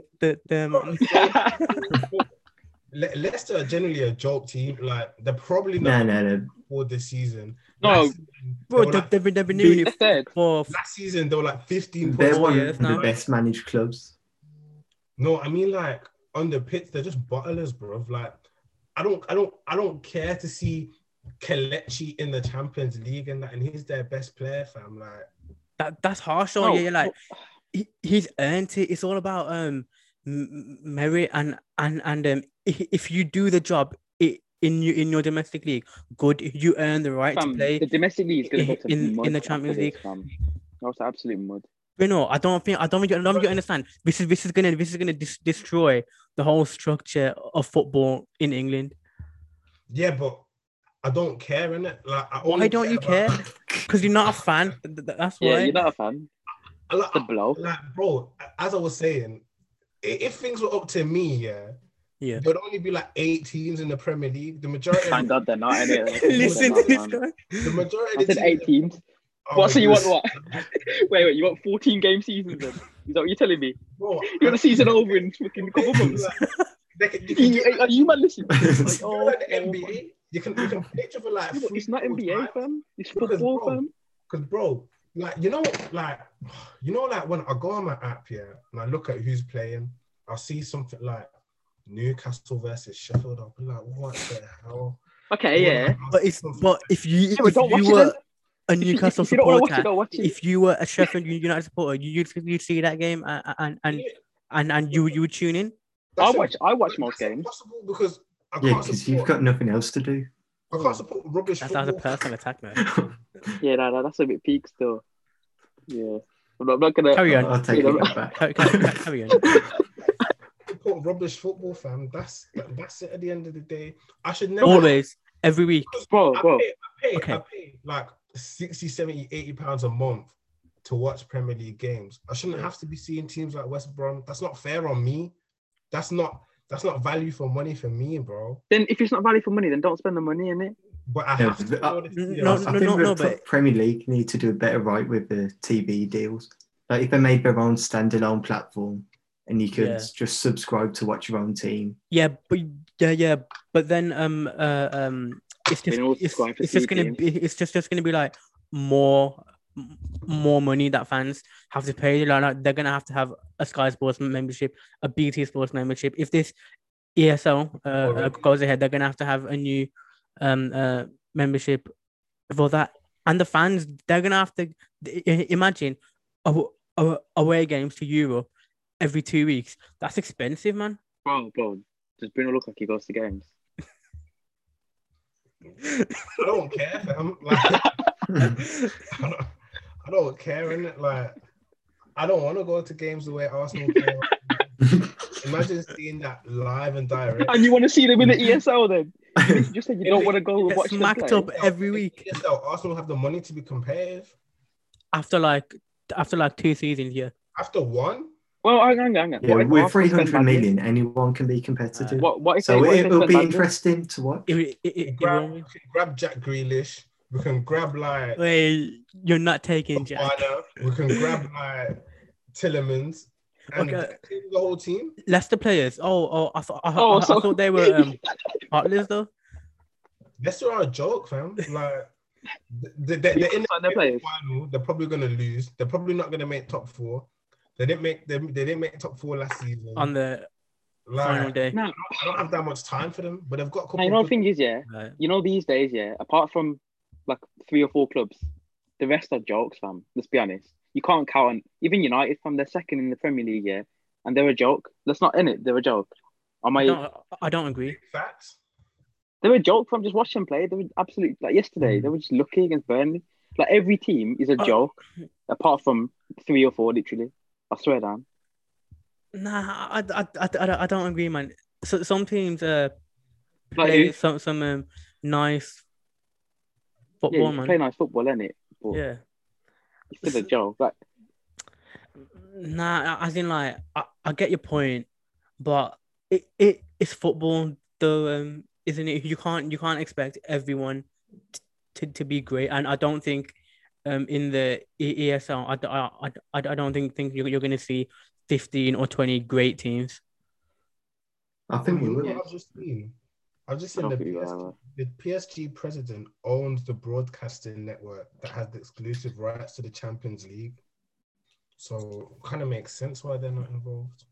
[SPEAKER 1] 1-1.
[SPEAKER 2] Leicester are generally a joke team. Like they're probably not for this season.
[SPEAKER 3] No,
[SPEAKER 1] bro, they've been doing it for
[SPEAKER 2] last season. They were like 15
[SPEAKER 4] They're
[SPEAKER 2] points.
[SPEAKER 4] one of the best managed clubs.
[SPEAKER 2] No, I mean like on the pitch, they're just bottlers, bro. Like I don't care to see Kelechi in the Champions League and he's their best player, fam. Like
[SPEAKER 1] that's harsh. Oh yeah, like he's earned it. It's all about merit and if you do the job in your domestic league, good, you earn the right to play.
[SPEAKER 3] The domestic league is going to
[SPEAKER 1] in the Champions League.
[SPEAKER 3] That's absolute mud.
[SPEAKER 1] But no, I don't think you understand. This is gonna destroy the whole structure of football in England.
[SPEAKER 2] Yeah, but I don't care, innit? Like,
[SPEAKER 1] why don't you care? Because you're not a fan. That's why.
[SPEAKER 3] Yeah, you're not a fan. The blow.
[SPEAKER 2] Like, bro, as I was saying, if things were up to me, there'd only be like 8 teams in the Premier League. The majority.
[SPEAKER 3] Thank God they're not in it.
[SPEAKER 1] Listen to this guy.
[SPEAKER 2] The majority.
[SPEAKER 3] I said 8 teams. What? So you want what? wait, you want 14 game seasons then? Is that what you're telling me?
[SPEAKER 2] Bro,
[SPEAKER 3] you want the season over in fucking a couple months? Are you man listening?
[SPEAKER 2] Like, NBA. You can play each other like.
[SPEAKER 3] It's not NBA, fam. It's football, fam.
[SPEAKER 2] Because, bro, like like when I go on my app here and I look at who's playing, I'll see something like Newcastle versus Sheffield. I'll be like, what the hell?
[SPEAKER 3] Okay, yeah.
[SPEAKER 1] But if you were a Newcastle supporter, if you were a Sheffield United supporter, you'd see that game and you would tune in.
[SPEAKER 3] I watch most games.
[SPEAKER 2] Because
[SPEAKER 4] because you've got nothing else to do.
[SPEAKER 2] I can't support rubbish.
[SPEAKER 1] That's a personal attack, man.
[SPEAKER 3] Yeah, that's a bit peak still. Yeah, I'm not gonna
[SPEAKER 1] carry on.
[SPEAKER 4] I'll take it back.
[SPEAKER 1] Carry on.
[SPEAKER 2] Support rubbish football, fam. That's it. At the end of the day, I should never
[SPEAKER 1] always every week,
[SPEAKER 2] bro. I pay like 60, 70, 80 pounds a month to watch Premier League games. I shouldn't have to be seeing teams like West Brom. That's not fair on me. That's not value for money for me, bro.
[SPEAKER 3] Then if it's not value for money, then don't spend the money in it.
[SPEAKER 2] But I have to.
[SPEAKER 4] The Premier League need to do a better right with the TV deals. Like if they made their own standalone platform and you could just subscribe to watch your own team.
[SPEAKER 1] Yeah, but then it's just gonna be like more money that fans have to pay. Like they're gonna have to have a Sky Sports membership, a BT Sports membership. If this ESL goes ahead, they're gonna have a new membership for that. And the fans, they're gonna have to imagine away games to Europe every 2 weeks. That's expensive, man.
[SPEAKER 3] Bro, does Bruno look like he goes to games?
[SPEAKER 2] I don't care, fam. Like, I don't care, innit? Like, I don't want to go to games the way Arsenal play. Imagine seeing that live and direct.
[SPEAKER 3] And you want to see them in the ESL then? You just said you don't want to go watch them
[SPEAKER 1] smacked up every week.
[SPEAKER 2] ESL, Arsenal have the money to be competitive.
[SPEAKER 1] After like 2 seasons, yeah.
[SPEAKER 2] After one?
[SPEAKER 3] Well, hang on.
[SPEAKER 4] Yeah, with 300 million, anyone can be competitive. It'll be interesting to watch.
[SPEAKER 2] We can grab Jack Grealish. We can grab like.
[SPEAKER 1] Wait, you're not taking Jack.
[SPEAKER 2] We can grab like Tillemans and the whole team.
[SPEAKER 1] Leicester players. I thought they were partners though.
[SPEAKER 2] Leicester are a joke, fam. Like they're in the final. They're probably gonna lose. They're probably not gonna make top 4. They didn't make top 4 last season.
[SPEAKER 1] On the final day.
[SPEAKER 2] No, I don't have that much time for them, but they've got a couple.
[SPEAKER 3] You know the thing is, these days, apart from like 3 or 4 clubs, the rest are jokes, fam. Let's be honest. You can't count on even United from their second in the Premier League, and they're a joke. That's not in it. They're a joke.
[SPEAKER 1] I don't agree.
[SPEAKER 2] Facts.
[SPEAKER 3] They're a joke from just watching them play. They were absolutely like yesterday. They were just lucky against Burnley. Like every team is a joke, apart from 3 or 4, literally. I swear down.
[SPEAKER 1] Nah, I don't agree, man. So some teams
[SPEAKER 3] play
[SPEAKER 1] some nice football, man.
[SPEAKER 3] Play nice football, innit? But
[SPEAKER 1] yeah,
[SPEAKER 3] it's still a joke. Like,
[SPEAKER 1] nah, as in like I get your point, but it's football, though, isn't it? You can't expect everyone to be great, and I don't think. In the ESL, I don't think you're going to see 15 or 20 great teams.
[SPEAKER 4] I think we will.
[SPEAKER 2] I've just seen the PSG president owns the broadcasting network that has the exclusive rights to the Champions League. So it kind of makes sense why they're not involved.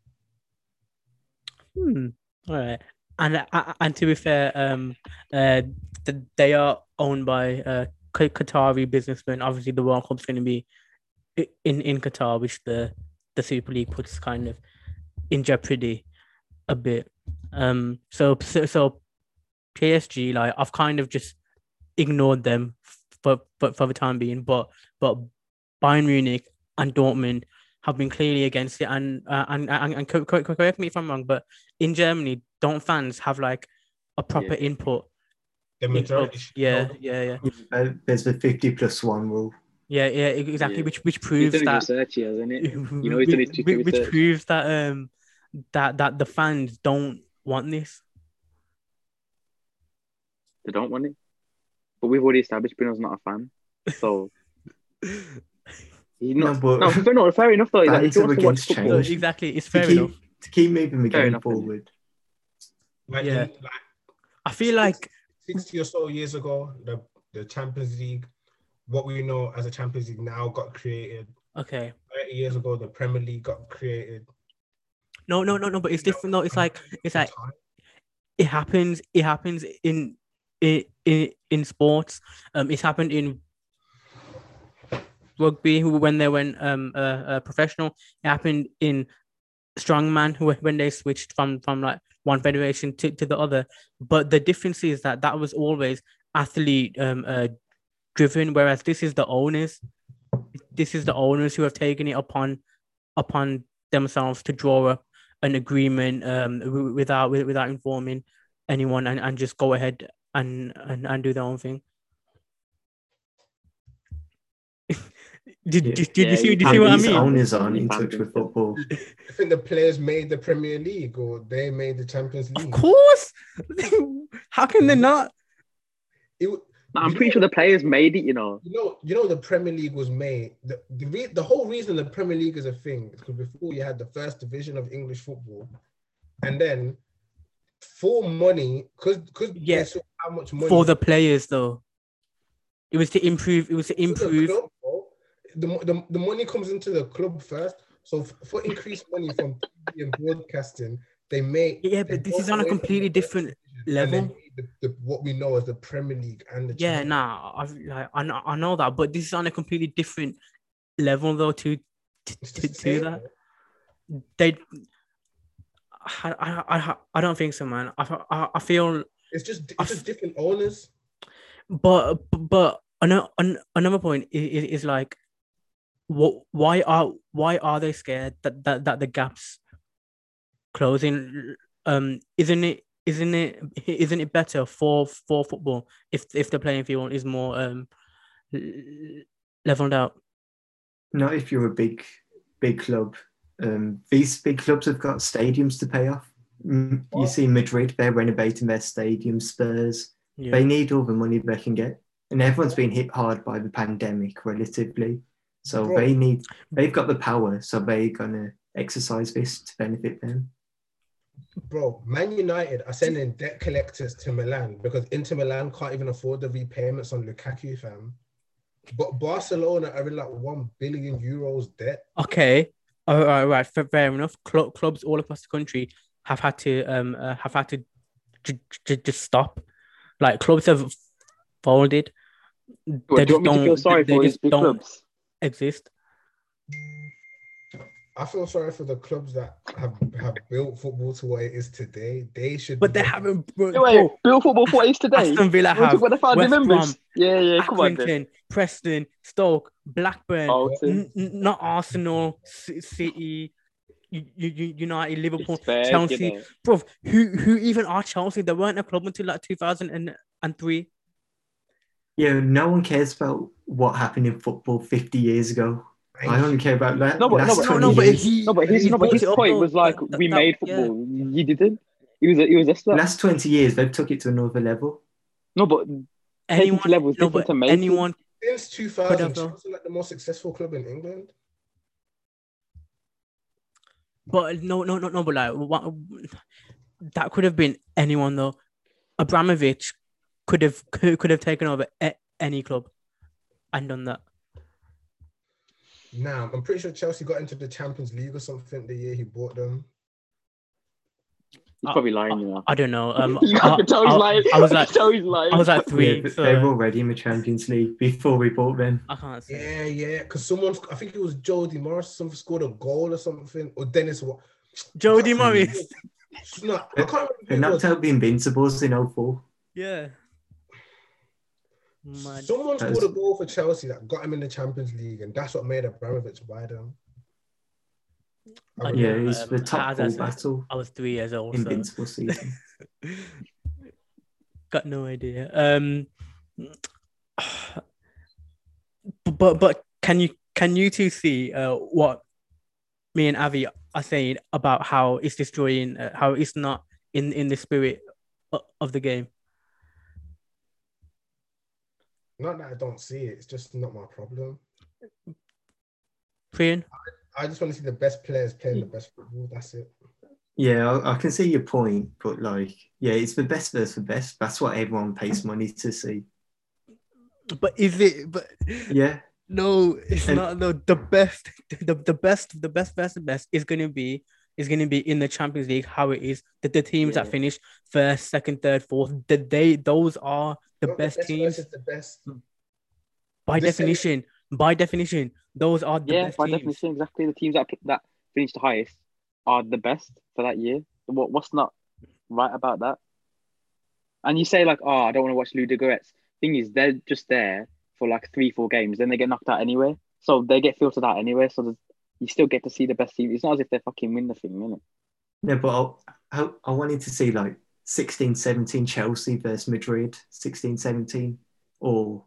[SPEAKER 1] All right. And to be fair, they are owned by Qatari businessmen. Obviously, the World Cup's going to be in Qatar, which the Super League puts kind of in jeopardy a bit. So PSG, like I've kind of just ignored them for the time being, but Bayern Munich and Dortmund have been clearly against it. And correct me if I'm wrong, but in Germany, don't fans have like a proper input?
[SPEAKER 2] The majority.
[SPEAKER 1] Yeah.
[SPEAKER 4] There's the 50+1 rule.
[SPEAKER 1] Yeah, exactly.
[SPEAKER 3] Yeah.
[SPEAKER 1] Which proves
[SPEAKER 3] He's done
[SPEAKER 1] that
[SPEAKER 3] his research here, hasn't it? You know, he's done his Twitter
[SPEAKER 1] which
[SPEAKER 3] research.
[SPEAKER 1] proves that that the fans don't want this.
[SPEAKER 3] They don't want it. But we've already established Bruno's not a fan. So he's not. No, fair enough though. Like, if he wants to watch football,
[SPEAKER 1] no, exactly, it's fair enough
[SPEAKER 4] to keep moving the game forward.
[SPEAKER 2] Like,
[SPEAKER 1] I feel like
[SPEAKER 2] 60 or so years ago, the Champions League, what we know as a Champions League now, got created.
[SPEAKER 1] Okay.
[SPEAKER 2] 30 years ago, the Premier League got created.
[SPEAKER 1] No, but it's different though. It's like it happens in sports. It's happened in rugby when they went professional. It happened in strongman when they switched from like one federation to the other. But the difference is that was always athlete driven, whereas this is the owners. This is the owners who have taken it upon themselves to draw up an agreement without informing anyone and just go ahead and do their own thing. Did you see what I mean?
[SPEAKER 4] Owners aren't in touch with football.
[SPEAKER 2] I think the players made the Premier League or they made the Champions League.
[SPEAKER 1] Of course. How can they not?
[SPEAKER 3] I'm pretty sure the players made it, you know.
[SPEAKER 2] You know the Premier League was made. The whole reason the Premier League is a thing is because before you had the first division of English football, and then for money, because they saw how much money
[SPEAKER 1] for the players though. It was to improve.
[SPEAKER 2] Club, the money comes into the club first. So for increased money from TV and broadcasting, they make
[SPEAKER 1] but this is on a completely different level.
[SPEAKER 2] What we know as the Premier League and the
[SPEAKER 1] I know that, but this is on a completely different level though. To that, I don't think so, man. I feel
[SPEAKER 2] it's just different owners.
[SPEAKER 1] But another point is like, why are they scared that the gaps closing? Isn't it better for football if the playing field is more leveled out?
[SPEAKER 4] Not if you're a big club. These big clubs have got stadiums to pay off. You see Madrid, they're renovating their stadium. Spurs, they need all the money they can get, and everyone's been hit hard by the pandemic relatively. So they've got the power, so they're gonna exercise this to benefit them.
[SPEAKER 2] Bro, Man United are sending debt collectors to Milan because Inter Milan can't even afford the repayments on Lukaku, fam. But Barcelona are in like €1 billion debt.
[SPEAKER 1] Okay, all right, fair enough. Clubs all across the country have had to just stop. Like clubs have folded.
[SPEAKER 3] They do you want me to feel sorry for these big clubs?
[SPEAKER 1] Exist.
[SPEAKER 2] I feel sorry for the clubs that have built football to what it is today. They should,
[SPEAKER 1] but they haven't.
[SPEAKER 3] Built football for what it is today.
[SPEAKER 1] Aston Villa have.
[SPEAKER 3] West Brom,
[SPEAKER 1] come on, then. Preston, Stoke, Blackburn, not Arsenal, City, United, Liverpool, Chelsea. You know. Bro, who even are Chelsea? They weren't a club until like 2003.
[SPEAKER 4] Yeah, no one cares about what happened in football 50 years ago. I only care about that.
[SPEAKER 3] But his point was like, we made football. You didn't. He was a
[SPEAKER 4] last 20 years, they've took it to another level.
[SPEAKER 3] No, but anyone
[SPEAKER 2] since 2000, Chelsea like the most successful club in England.
[SPEAKER 1] But no, but like that could have been anyone though. Abramovich could have taken over any club and done that.
[SPEAKER 2] Nah, I'm pretty sure Chelsea got into the Champions League or something the year he bought them.
[SPEAKER 3] He's probably lying, you know.
[SPEAKER 1] I don't know.
[SPEAKER 3] I can tell he's lying. I was like
[SPEAKER 1] 3.
[SPEAKER 4] Yeah, so. They were already in the Champions League before we bought them.
[SPEAKER 1] I can't say.
[SPEAKER 2] Yeah. Because someone, I think it was Jody Morris, someone scored a goal or something, or Dennis.
[SPEAKER 1] Jody Morris.
[SPEAKER 2] No, I can't remember.
[SPEAKER 4] They're not tell the Invincibles in 04.
[SPEAKER 1] Yeah.
[SPEAKER 2] Someone scored a goal for Chelsea that got him in the Champions League, and that's what made Abramovich buy them.
[SPEAKER 4] It's the top ball battle.
[SPEAKER 1] I was 3 years old.
[SPEAKER 4] Invincible season.
[SPEAKER 1] Got no idea. but can you two see what me and Avi are saying about how it's destroying, how it's not in the spirit of the game?
[SPEAKER 2] Not that I don't see it, it's just not my problem.
[SPEAKER 1] Priyan?
[SPEAKER 2] I just want to see the best players playing the best football. That's it.
[SPEAKER 4] Yeah, I can see your point, but like, yeah, it's the best versus the best. That's what everyone pays money to see.
[SPEAKER 1] But is it? But
[SPEAKER 4] yeah,
[SPEAKER 1] no, it's not. No, the best versus the best is gonna be in the Champions League. How it is that the teams that finish first, second, third, fourth, those are the best teams.
[SPEAKER 2] The best.
[SPEAKER 1] By definition, those are the best
[SPEAKER 3] by
[SPEAKER 1] teams.
[SPEAKER 3] definition, exactly. The teams that finish the highest are the best for that year. What's not right about that? And you say like, oh, I don't want to watch Ludogorets. Thing is, they're just there for like 3-4 games, then they get knocked out anyway. So they get filtered out anyway. So you still get to see the best team. It's not as if they fucking win the thing, innit?
[SPEAKER 4] No, but I wanted to see like 16-17 Chelsea versus Madrid, 16-17, or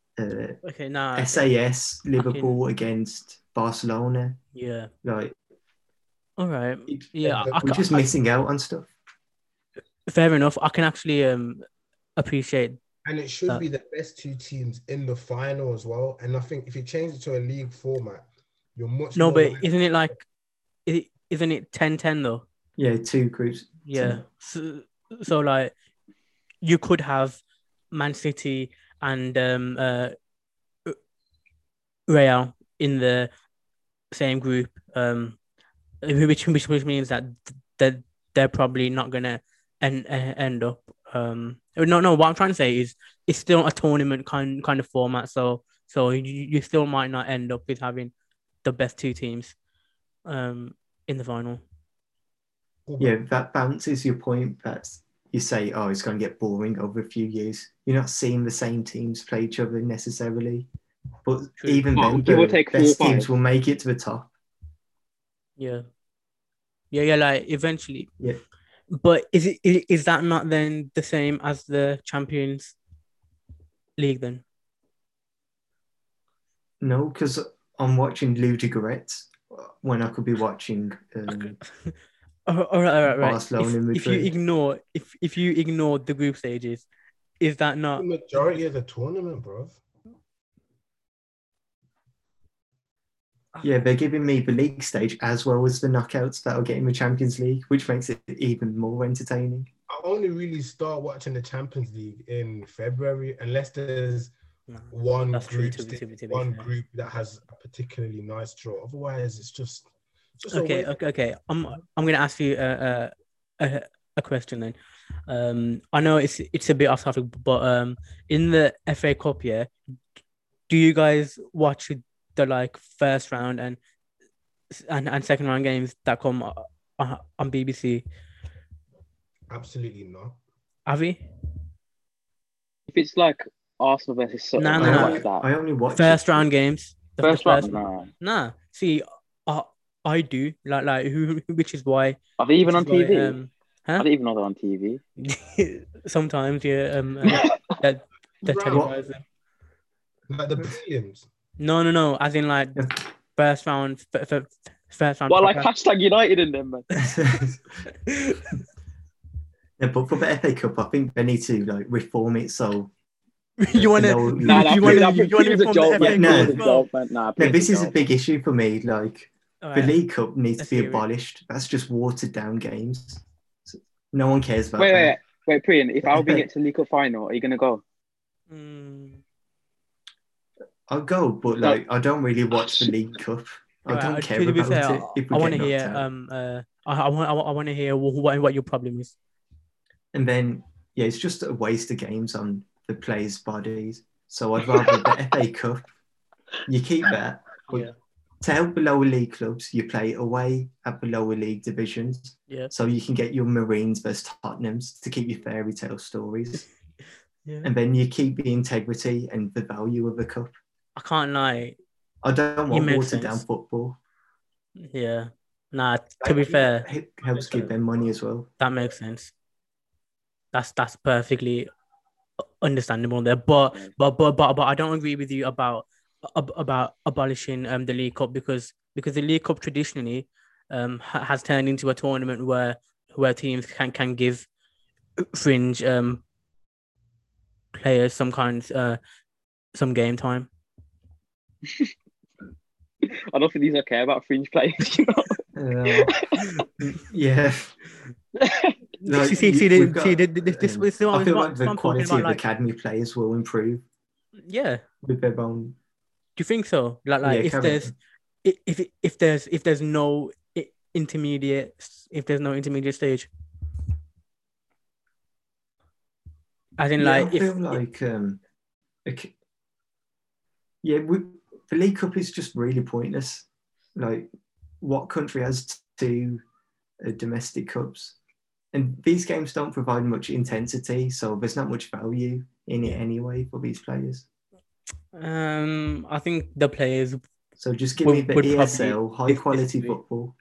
[SPEAKER 4] SAS Liverpool against Barcelona.
[SPEAKER 1] Yeah.
[SPEAKER 4] Like,
[SPEAKER 1] all right. Yeah.
[SPEAKER 4] We're just missing out on stuff.
[SPEAKER 1] Fair enough. I can actually appreciate.
[SPEAKER 2] And it should be the best two teams in the final as well. And I think if you change it to a league format, you're much more.
[SPEAKER 1] No, but isn't it like, isn't it 10-10 though?
[SPEAKER 4] Yeah, 2 groups.
[SPEAKER 1] Yeah. So like, you could have Man City and Real in the same group, which means that they're probably not gonna end up. No. What I'm trying to say is it's still a tournament kind of format. So you still might not end up with having the best two teams in the final.
[SPEAKER 4] Yeah, that balances your point that you say, oh, it's going to get boring over a few years. You're not seeing the same teams play each other necessarily. But even then, the best teams will make it to the top.
[SPEAKER 1] Yeah, like eventually.
[SPEAKER 4] Yeah.
[SPEAKER 1] But is that not then the same as the Champions League then?
[SPEAKER 4] No, because I'm watching Ludogorets when I could be watching
[SPEAKER 1] all right.
[SPEAKER 4] Barcelona.
[SPEAKER 1] If you ignore the group stages, is that not
[SPEAKER 2] the majority of the tournament, bro?
[SPEAKER 4] Yeah, they're giving me the league stage as well as the knockouts that are getting the Champions League, which makes it even more entertaining.
[SPEAKER 2] I only really start watching the Champions League in February, unless there's one group that has a particularly nice draw. Otherwise, it's just
[SPEAKER 1] okay. I'm gonna ask you a question then. I know it's a bit off topic, but in the FA Cup, do you guys watch the like first round and second round games that come on BBC?
[SPEAKER 2] Absolutely not.
[SPEAKER 1] Avi?
[SPEAKER 3] If it's like Arsenal versus Sutton,
[SPEAKER 4] I only watch
[SPEAKER 1] first round games.
[SPEAKER 3] First round?
[SPEAKER 1] Nah. See, I do like which is why.
[SPEAKER 3] Are they even on TV? I didn't even know they're on TV.
[SPEAKER 1] Sometimes, yeah. They're televised.
[SPEAKER 2] Like the prelims.
[SPEAKER 1] No. As in like first round.
[SPEAKER 3] Well, like hashtag United in them, man.
[SPEAKER 4] Yeah, but for the FA Cup, I think they need to like reform it so.
[SPEAKER 1] You want to reform the FA Cup?
[SPEAKER 4] No, this is a big issue for me. Like the League Cup needs to be abolished. That's just watered down games. So no one cares about.
[SPEAKER 3] Wait, Priyan. If Albion gets to League Cup final, are you gonna go?
[SPEAKER 4] I'll go, but like I don't really watch the League Cup. I don't care about it. If we
[SPEAKER 1] I want to hear. I want to hear what your problem is.
[SPEAKER 4] And then it's just a waste of games on the players' bodies. So I'd rather the FA Cup. You keep that.
[SPEAKER 1] Yeah.
[SPEAKER 4] To help the lower league clubs, you play away at the lower league divisions.
[SPEAKER 1] Yeah.
[SPEAKER 4] So you can get your Marines versus Tottenhams to keep your fairy tale stories.
[SPEAKER 1] Yeah.
[SPEAKER 4] And then you keep the integrity and the value of the cup.
[SPEAKER 1] I can't lie.
[SPEAKER 4] I don't want watered down football.
[SPEAKER 1] Yeah. Nah, to be fair.
[SPEAKER 4] It helps give them money as well.
[SPEAKER 1] That makes sense. That's perfectly understandable there. But I don't agree with you about about abolishing the League Cup because the League Cup traditionally has turned into a tournament where teams can give fringe players some game time.
[SPEAKER 3] I don't think these okay about fringe players, you know.
[SPEAKER 4] Yeah.
[SPEAKER 1] No, this
[SPEAKER 4] I feel like the
[SPEAKER 1] I'm
[SPEAKER 4] quality
[SPEAKER 1] about,
[SPEAKER 4] of
[SPEAKER 1] like,
[SPEAKER 4] academy players will improve.
[SPEAKER 1] Yeah.
[SPEAKER 4] With their own.
[SPEAKER 1] Do you think so? Like if there's no intermediate stage, as in
[SPEAKER 4] I feel like the League Cup is just really pointless. Like, what country has two domestic cups? And these games don't provide much intensity, so there's not much value in it anyway for these players.
[SPEAKER 1] I think the players.
[SPEAKER 4] So just give me the ESL, high quality football.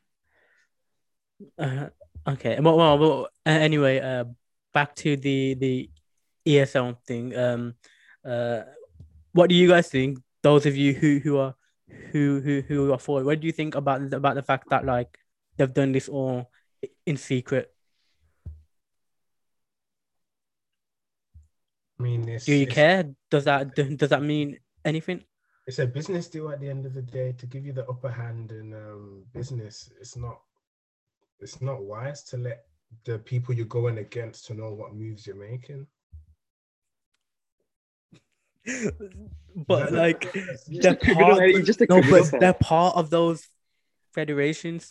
[SPEAKER 1] Okay. Well. Anyway, back to the ESL thing. What do you guys think? Those of you who are for it, what do you think about the fact that, like, they've done this all in secret?
[SPEAKER 2] I mean,
[SPEAKER 1] do you care? Does that mean anything?
[SPEAKER 2] It's a business deal at the end of the day to give you the upper hand in business. It's not wise to let the people you're going against to know what moves you're making.
[SPEAKER 1] But like they're part of those federations.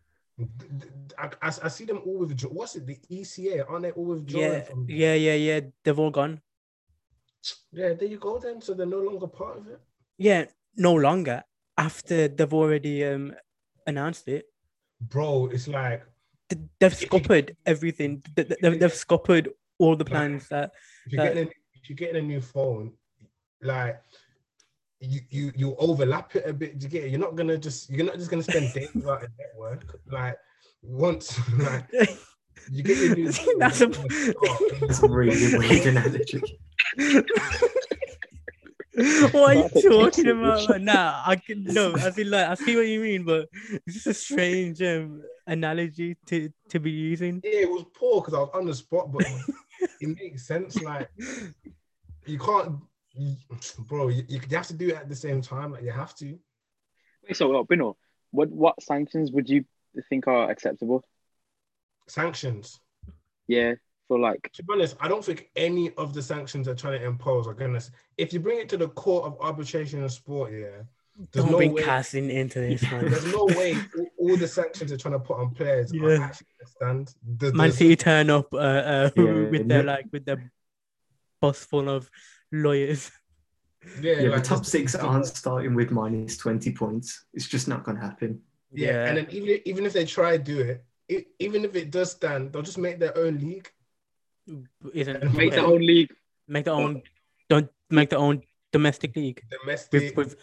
[SPEAKER 2] I see them all with what's it? The ECA, aren't they all withdrawing?
[SPEAKER 1] Yeah. They've all gone.
[SPEAKER 2] Yeah, there you go then. So they're no longer part of it.
[SPEAKER 1] Yeah, no longer after they've already announced it.
[SPEAKER 2] Bro, it's like
[SPEAKER 1] they've scuppered everything. They've scuppered all the plans.
[SPEAKER 2] If you're getting a new phone, like you overlap it a bit. You get it? You're not just gonna spend days without a network. Like once, like you get your new phone,
[SPEAKER 1] that's
[SPEAKER 4] a really weird analogy.
[SPEAKER 1] What are you talking about? Like, nah, I see what you mean, but it's just a strange analogy to be using.
[SPEAKER 2] Yeah, it was poor because I was on the spot, but it makes sense. Like, you can't, bro. You have to do it at the same time. Like, you have to.
[SPEAKER 3] So, Bino, what sanctions would you think are acceptable?
[SPEAKER 2] Sanctions.
[SPEAKER 3] Yeah. For, like,
[SPEAKER 2] to be honest, I don't think any of the sanctions they're trying to impose are gonna. If you bring it to the court of arbitration and sport,
[SPEAKER 1] there's no way casting into this. Man.
[SPEAKER 2] There's no way all the sanctions they're trying to put on players are actually gonna stand.
[SPEAKER 1] Man City turn up with their bus full of lawyers.
[SPEAKER 4] Yeah, like the top six aren't starting with minus 20 points. It's just not gonna happen.
[SPEAKER 2] Yeah, and then even if they try to do it, even if it does stand, they'll just make their own league.
[SPEAKER 3] Make their own league.
[SPEAKER 1] Don't make their own domestic league. With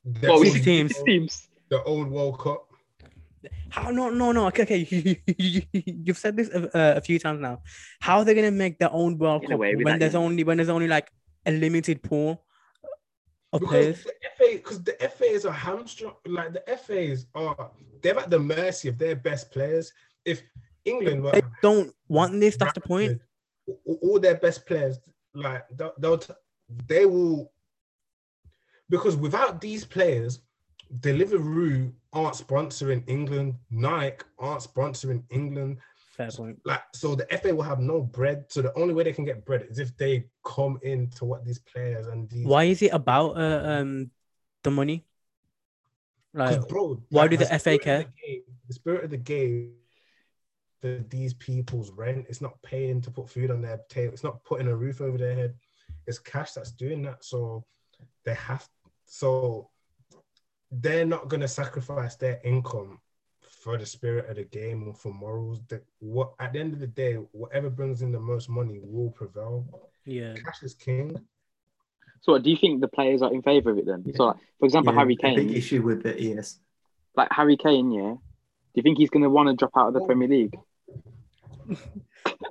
[SPEAKER 1] teams.
[SPEAKER 2] Their own World Cup.
[SPEAKER 1] How? No. Okay. You've said this a few times now. How are they gonna make their own World Cup when there's only like a limited pool of players?
[SPEAKER 2] Because the FAs are hamstrung. Like the FAs they're at the mercy of their best players. If England
[SPEAKER 1] they don't want this, that's the point.
[SPEAKER 2] All their best players, like they will, because without these players, Deliveroo aren't sponsoring England, Nike aren't sponsoring England.
[SPEAKER 1] Fair point.
[SPEAKER 2] Like, so the FA will have no bread. So the only way they can get bread is if they come into what these players and these.
[SPEAKER 1] Why is it about the money? Like,
[SPEAKER 2] bro,
[SPEAKER 1] why do the FA care?
[SPEAKER 2] The spirit of the game. These people's rent, it's not paying to put food on their table, it's not putting a roof over their head, it's cash that's doing that. So they're not going to sacrifice their income for the spirit of the game or for morals. At the end of the day, whatever brings in the most money will prevail. Cash is king.
[SPEAKER 3] So do you think the players are in favor of it then? So, like, for example, Harry Kane,
[SPEAKER 4] big issue with the ES,
[SPEAKER 3] like Harry Kane, do you think he's going to want to drop out of the Premier League?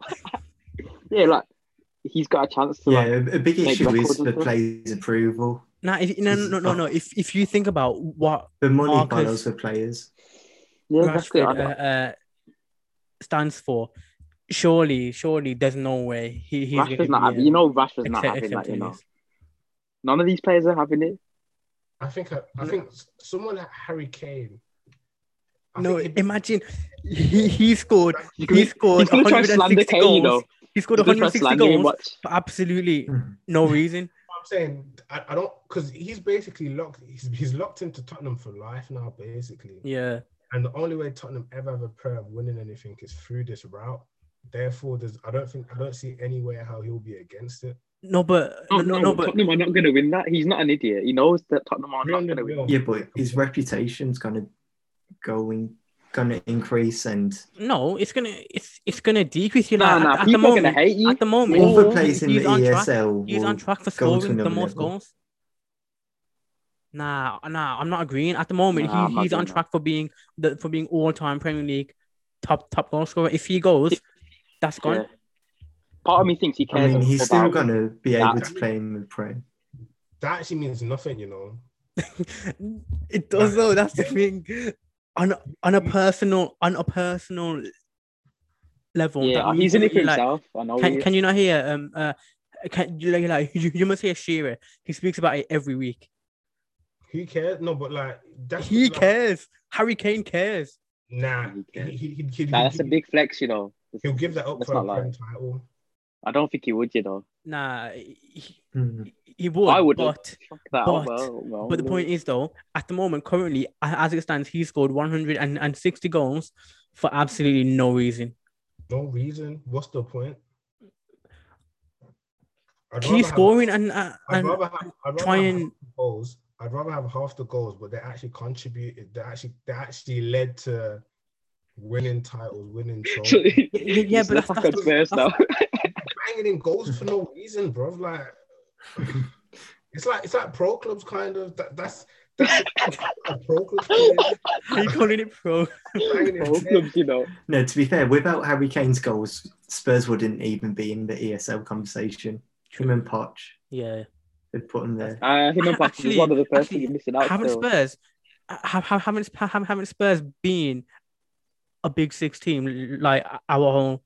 [SPEAKER 3] Like he's got a chance to.
[SPEAKER 4] A big issue is the players' approval.
[SPEAKER 1] Nah, no. If you think about what
[SPEAKER 4] the money
[SPEAKER 1] Marcus
[SPEAKER 4] follows the players.
[SPEAKER 3] Yeah, exactly.
[SPEAKER 1] Rashford stands for, surely there's no way he's going to
[SPEAKER 3] Rashford's
[SPEAKER 1] be
[SPEAKER 3] not having. Rashford's not having that.
[SPEAKER 1] accepting this.
[SPEAKER 3] None of these players are having it.
[SPEAKER 2] I think someone like Harry Kane.
[SPEAKER 1] Imagine he scored. He's
[SPEAKER 3] gonna try
[SPEAKER 1] 160
[SPEAKER 3] Kane,
[SPEAKER 1] goals. He scored 160 goals for absolutely no reason.
[SPEAKER 2] I'm saying I don't, because he's basically locked. He's locked into Tottenham for life now, basically.
[SPEAKER 1] Yeah.
[SPEAKER 2] And the only way Tottenham ever have a prayer of winning anything is through this route. Therefore, I don't see anywhere how he'll be against it.
[SPEAKER 1] No, but
[SPEAKER 3] Tottenham are not going to win that. He's not an idiot. He knows that Tottenham are not going to win.
[SPEAKER 4] Yeah, but his reputation's gonna increase, and
[SPEAKER 1] no, it's gonna decrease.
[SPEAKER 3] People are gonna hate you.
[SPEAKER 1] At the moment,
[SPEAKER 4] all the players in the ESL,
[SPEAKER 1] he's on track for scoring the most goals. Nah, I'm not agreeing. At the moment, he's on track for being all-time Premier League top goal scorer. If he goes, that's gone.
[SPEAKER 3] Yeah. Part of me thinks he cares.
[SPEAKER 4] I mean, he's still gonna be able to play in the Prem.
[SPEAKER 2] That actually means nothing,
[SPEAKER 1] It does though. That's the thing. On a personal level.
[SPEAKER 3] Yeah, he's in it for himself. I know.
[SPEAKER 1] Can you not hear? You must hear Shearer. He speaks about it every week.
[SPEAKER 2] He cares? No, but
[SPEAKER 1] he cares. Harry Kane cares.
[SPEAKER 2] Nah,
[SPEAKER 3] that's a big flex,
[SPEAKER 2] He'll give that up for a Prem title.
[SPEAKER 3] I don't think he would,
[SPEAKER 1] Nah, he would.
[SPEAKER 3] I would.
[SPEAKER 1] But the point is, though, at the moment, currently, as it stands, he scored 160 goals for absolutely no reason.
[SPEAKER 2] No reason? What's the point?
[SPEAKER 1] He's scoring and
[SPEAKER 2] trying goals. I'd rather have half the goals, but they actually contributed. They actually led to winning titles, winning trophies.
[SPEAKER 1] Yeah, but that's
[SPEAKER 3] now.
[SPEAKER 2] Banging in goals for no reason, bro. It's like pro clubs kind of. That's a pro club.
[SPEAKER 1] Are you calling it pro?
[SPEAKER 3] Pro clubs,
[SPEAKER 4] No, to be fair, without Harry Kane's goals, Spurs wouldn't even be in the ESL conversation. Him and Poch.
[SPEAKER 1] Yeah.
[SPEAKER 4] They'd put him there.
[SPEAKER 3] Him and Poch was one of the first things missing out.
[SPEAKER 1] Haven't Spurs been a Big Six team like our whole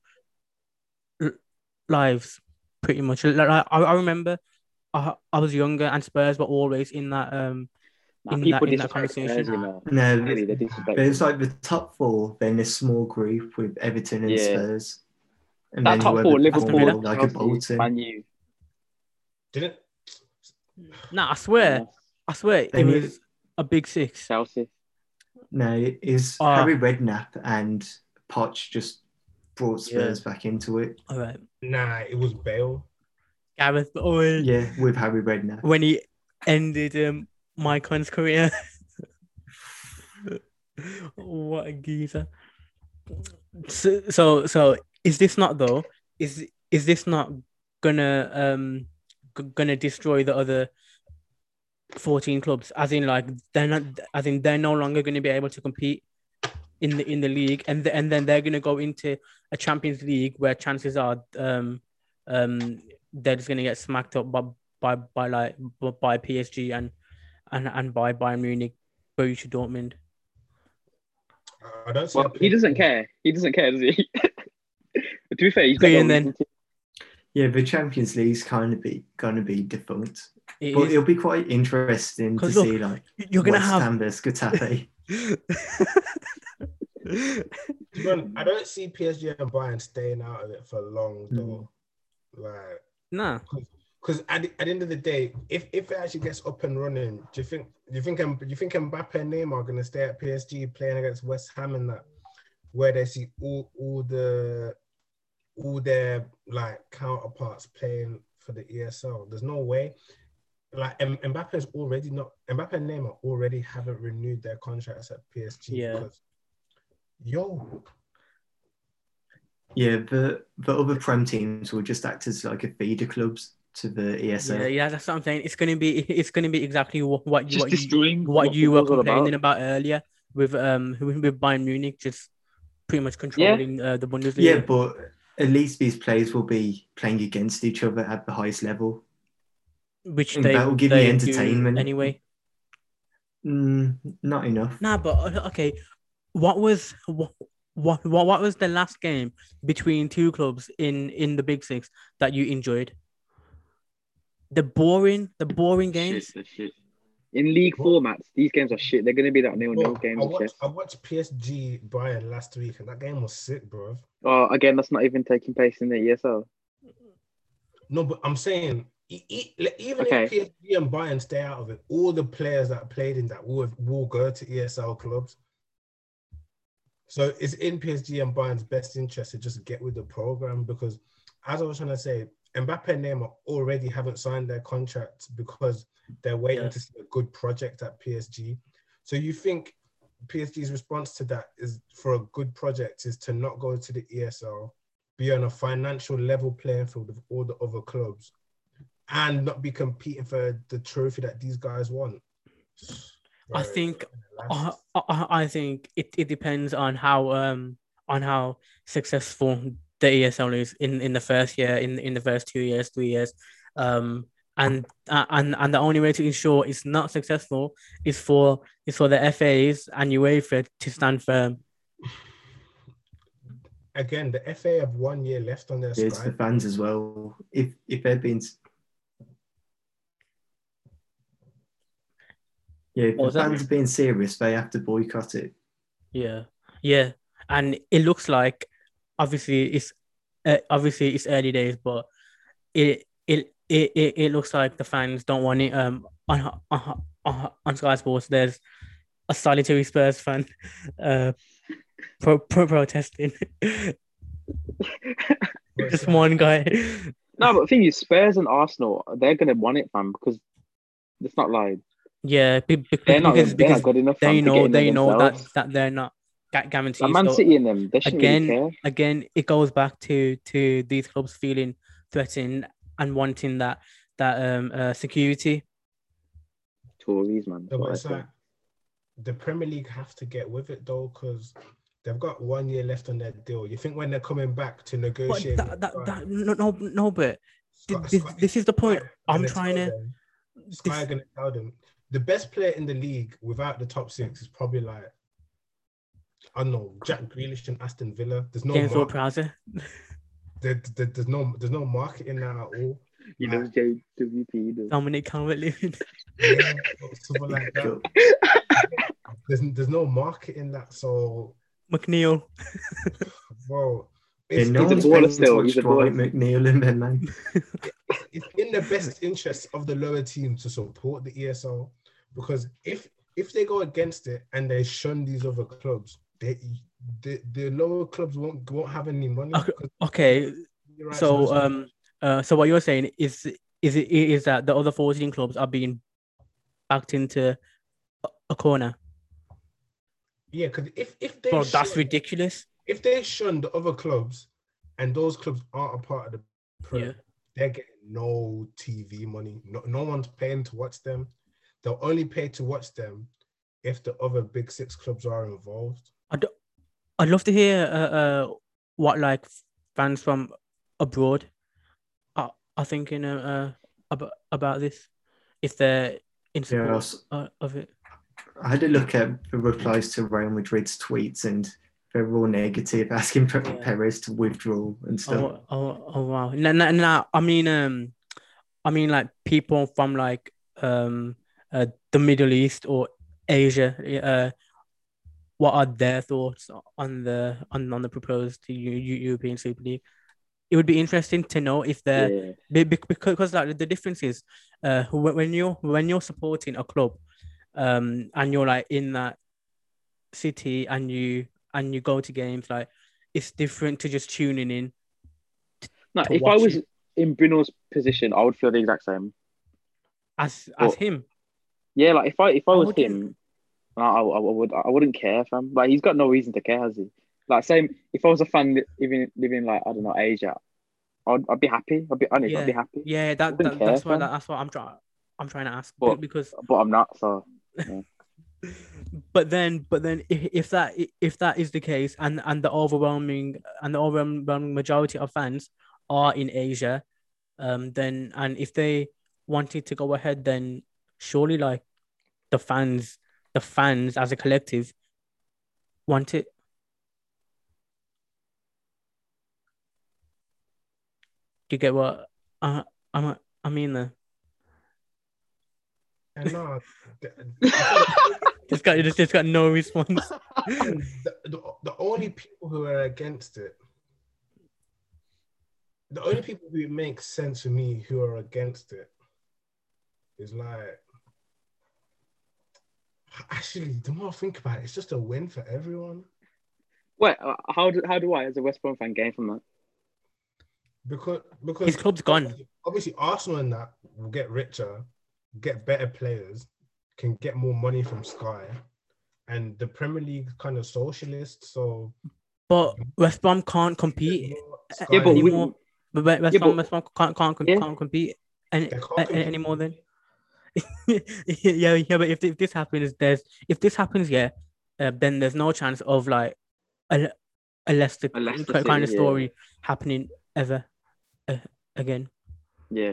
[SPEAKER 1] lives, pretty much? I remember I was younger and Spurs were always in that in that conversation.
[SPEAKER 4] No, it's like the top four, then a small group with Everton and Spurs, and
[SPEAKER 3] that
[SPEAKER 4] then
[SPEAKER 3] top four, Liverpool,
[SPEAKER 4] like a Bolton.
[SPEAKER 3] Man U.
[SPEAKER 2] Didn't?
[SPEAKER 1] Nah, I swear it was a Big Six.
[SPEAKER 3] Chelsea.
[SPEAKER 4] No, it's Harry Redknapp and Poch just brought Spurs back into it.
[SPEAKER 1] All right.
[SPEAKER 2] Nah, it was Bale.
[SPEAKER 1] Gareth Bale.
[SPEAKER 4] Yeah, with Harry Redknapp.
[SPEAKER 1] When he ended Mycon's career. What a geezer. So is this not though? Is this not gonna destroy the other 14 clubs? As in they're no longer going to be able to compete in the league, and then they're going to go into a Champions League where chances are they're just going to get smacked up by PSG and by Bayern Munich, Borussia Dortmund.
[SPEAKER 2] I don't see.
[SPEAKER 3] Well, he doesn't care. He doesn't care, does he? But to be fair, he's
[SPEAKER 4] yeah, the Champions League's gonna be defunct. It'll be quite interesting to see, like,
[SPEAKER 1] you're gonna
[SPEAKER 4] West
[SPEAKER 1] have
[SPEAKER 4] Ham versus Getafe.
[SPEAKER 2] I don't see PSG and Bayern staying out of it for long though. Like,
[SPEAKER 1] nah.
[SPEAKER 2] Because at the end of the day, if it actually gets up and running, do you think Mbappe and Neymar are gonna stay at PSG playing against West Ham and that, where they see all their like counterparts playing for the ESL? There's no way. Like Mbappe and Neymar already haven't renewed their contracts at PSG.
[SPEAKER 1] Yeah.
[SPEAKER 4] Yeah, the other Prem teams will just act as like a feeder clubs to the ESL.
[SPEAKER 1] Yeah, that's what I'm saying. It's gonna be exactly what you were complaining about earlier with Bayern Munich just pretty much controlling the Bundesliga.
[SPEAKER 4] Yeah, but at least these players will be playing against each other at the highest level.
[SPEAKER 1] which
[SPEAKER 4] And
[SPEAKER 1] they
[SPEAKER 4] that will give me
[SPEAKER 1] they do
[SPEAKER 4] entertainment.
[SPEAKER 1] anyway.
[SPEAKER 4] Not enough.
[SPEAKER 1] Nah, but okay. What was the last game between two clubs in the Big Six that you enjoyed? The boring games.
[SPEAKER 3] Shit, shit. In league formats, these games are shit. They're gonna be that 0-0 games.
[SPEAKER 2] I watched PSG Bayern last week, and that game was sick, bro.
[SPEAKER 3] Oh, again, that's not even taking place in the ESL.
[SPEAKER 2] No, but I'm saying even
[SPEAKER 3] Okay.
[SPEAKER 2] if PSG and Bayern stay out of it, all the players that played in that will go to ESL clubs. So it's in PSG and Bayern's best interest to just get with the program, because, as I was trying to say, Mbappe and Neymar already haven't signed their contracts because they're waiting to see a good project at PSG. So you think PSG's response to that is, for a good project, is to not go to the ESL, be on a financial level playing field with all the other clubs, and not be competing for the trophy that these guys want?
[SPEAKER 1] I think it depends on how successful the ESL is in the first year, in the first 2 years, 3 years, and the only way to ensure it's not successful is for the FAs and UEFA to stand firm.
[SPEAKER 2] Again, the FA have 1 year left on their
[SPEAKER 4] strike. It's the fans as well. If they've been, if the fans are being serious, they have to boycott it.
[SPEAKER 1] Yeah, and it looks like obviously it's early days, but it looks like the fans don't want it. On Sky Sports, there's a solitary Spurs fan protesting. Just one guy.
[SPEAKER 3] No, but the thing is, Spurs and Arsenal, they're gonna want it, fam, because it's not like
[SPEAKER 1] they're not
[SPEAKER 3] good enough.
[SPEAKER 1] They know that they're not guaranteed.
[SPEAKER 3] Like Man City and them, they shouldn't really care.
[SPEAKER 1] Again, it goes back to these clubs feeling threatened and wanting that security.
[SPEAKER 3] Tories, man.
[SPEAKER 2] No, it's like the Premier League have to get with it though, because they've got 1 year left on their deal. You think when they're coming back to negotiate?
[SPEAKER 1] But this is the point. I'm trying to.
[SPEAKER 2] Sky are going to tell them the best player in the league without the top six is probably like, I don't know, Jack Grealish and Aston Villa. There's no there's no market in that at all.
[SPEAKER 3] You know, JWP.
[SPEAKER 1] Dominic Calvert-Lewin.
[SPEAKER 2] Yeah, something like that. There's no market in that. So
[SPEAKER 1] McNeil.
[SPEAKER 2] Bro,
[SPEAKER 4] he's a baller still. He's a baller. McNeil in there, man.
[SPEAKER 2] It's in the best interest of the lower team to support the ESL, because if they go against it and they shun these other clubs, the lower clubs won't have any money.
[SPEAKER 1] Okay. So so what you're saying is that the other 14 clubs are being backed into a corner?
[SPEAKER 2] Yeah, because if they
[SPEAKER 1] that's ridiculous.
[SPEAKER 2] If they shun the other clubs and those clubs aren't a part of the Prem, they're getting no TV money. No one's paying to watch them. They'll only pay to watch them if the other Big Six clubs are involved.
[SPEAKER 1] I'd love to hear what like fans from abroad are thinking about this, if they're in support of it.
[SPEAKER 4] I had a look at the replies to Real Madrid's tweets, and they're all negative, asking Perez to withdraw and stuff.
[SPEAKER 1] Oh wow! No, I mean like people from like the Middle East or Asia. What are their thoughts on the proposed European Super League? It would be interesting to know if they're because like the difference is when you're supporting a club and you're like in that city and you go to games, like it's different to just tuning in.
[SPEAKER 3] If I was in Bruno's position, I would feel the exact same
[SPEAKER 1] as him.
[SPEAKER 3] Yeah, like if I was him, I wouldn't care, fam. Like he's got no reason to care, has he? Like same, if I was a fan living like I don't know Asia, I'd be happy. I'd be honest. I'd be happy.
[SPEAKER 1] Yeah, that's what I'm trying to ask, because
[SPEAKER 3] I'm not. So. Yeah.
[SPEAKER 1] But then if that is the case, and the overwhelming majority of fans are in Asia, then and if they wanted to go ahead, then surely like the fans as a collective want it. Do you get what I mean there?
[SPEAKER 2] And no,
[SPEAKER 1] Just got no response.
[SPEAKER 2] the only people who are against it, the only people who it makes sense for me who are against it is like, actually, the more I think about it, it's just a win for everyone.
[SPEAKER 3] Wait, how do I, as a West Brom fan, gain from that?
[SPEAKER 2] Because
[SPEAKER 1] his club's gone.
[SPEAKER 2] Obviously, Arsenal and that will get richer, get better players, can get more money from Sky, and the Premier League kind of socialist. So,
[SPEAKER 1] but West Brom can't compete
[SPEAKER 3] anymore.
[SPEAKER 1] But West Brom can't compete anymore. Then, yeah. But if this happens, then there's no chance of like a Leicester kind of story happening ever again.
[SPEAKER 3] Yeah.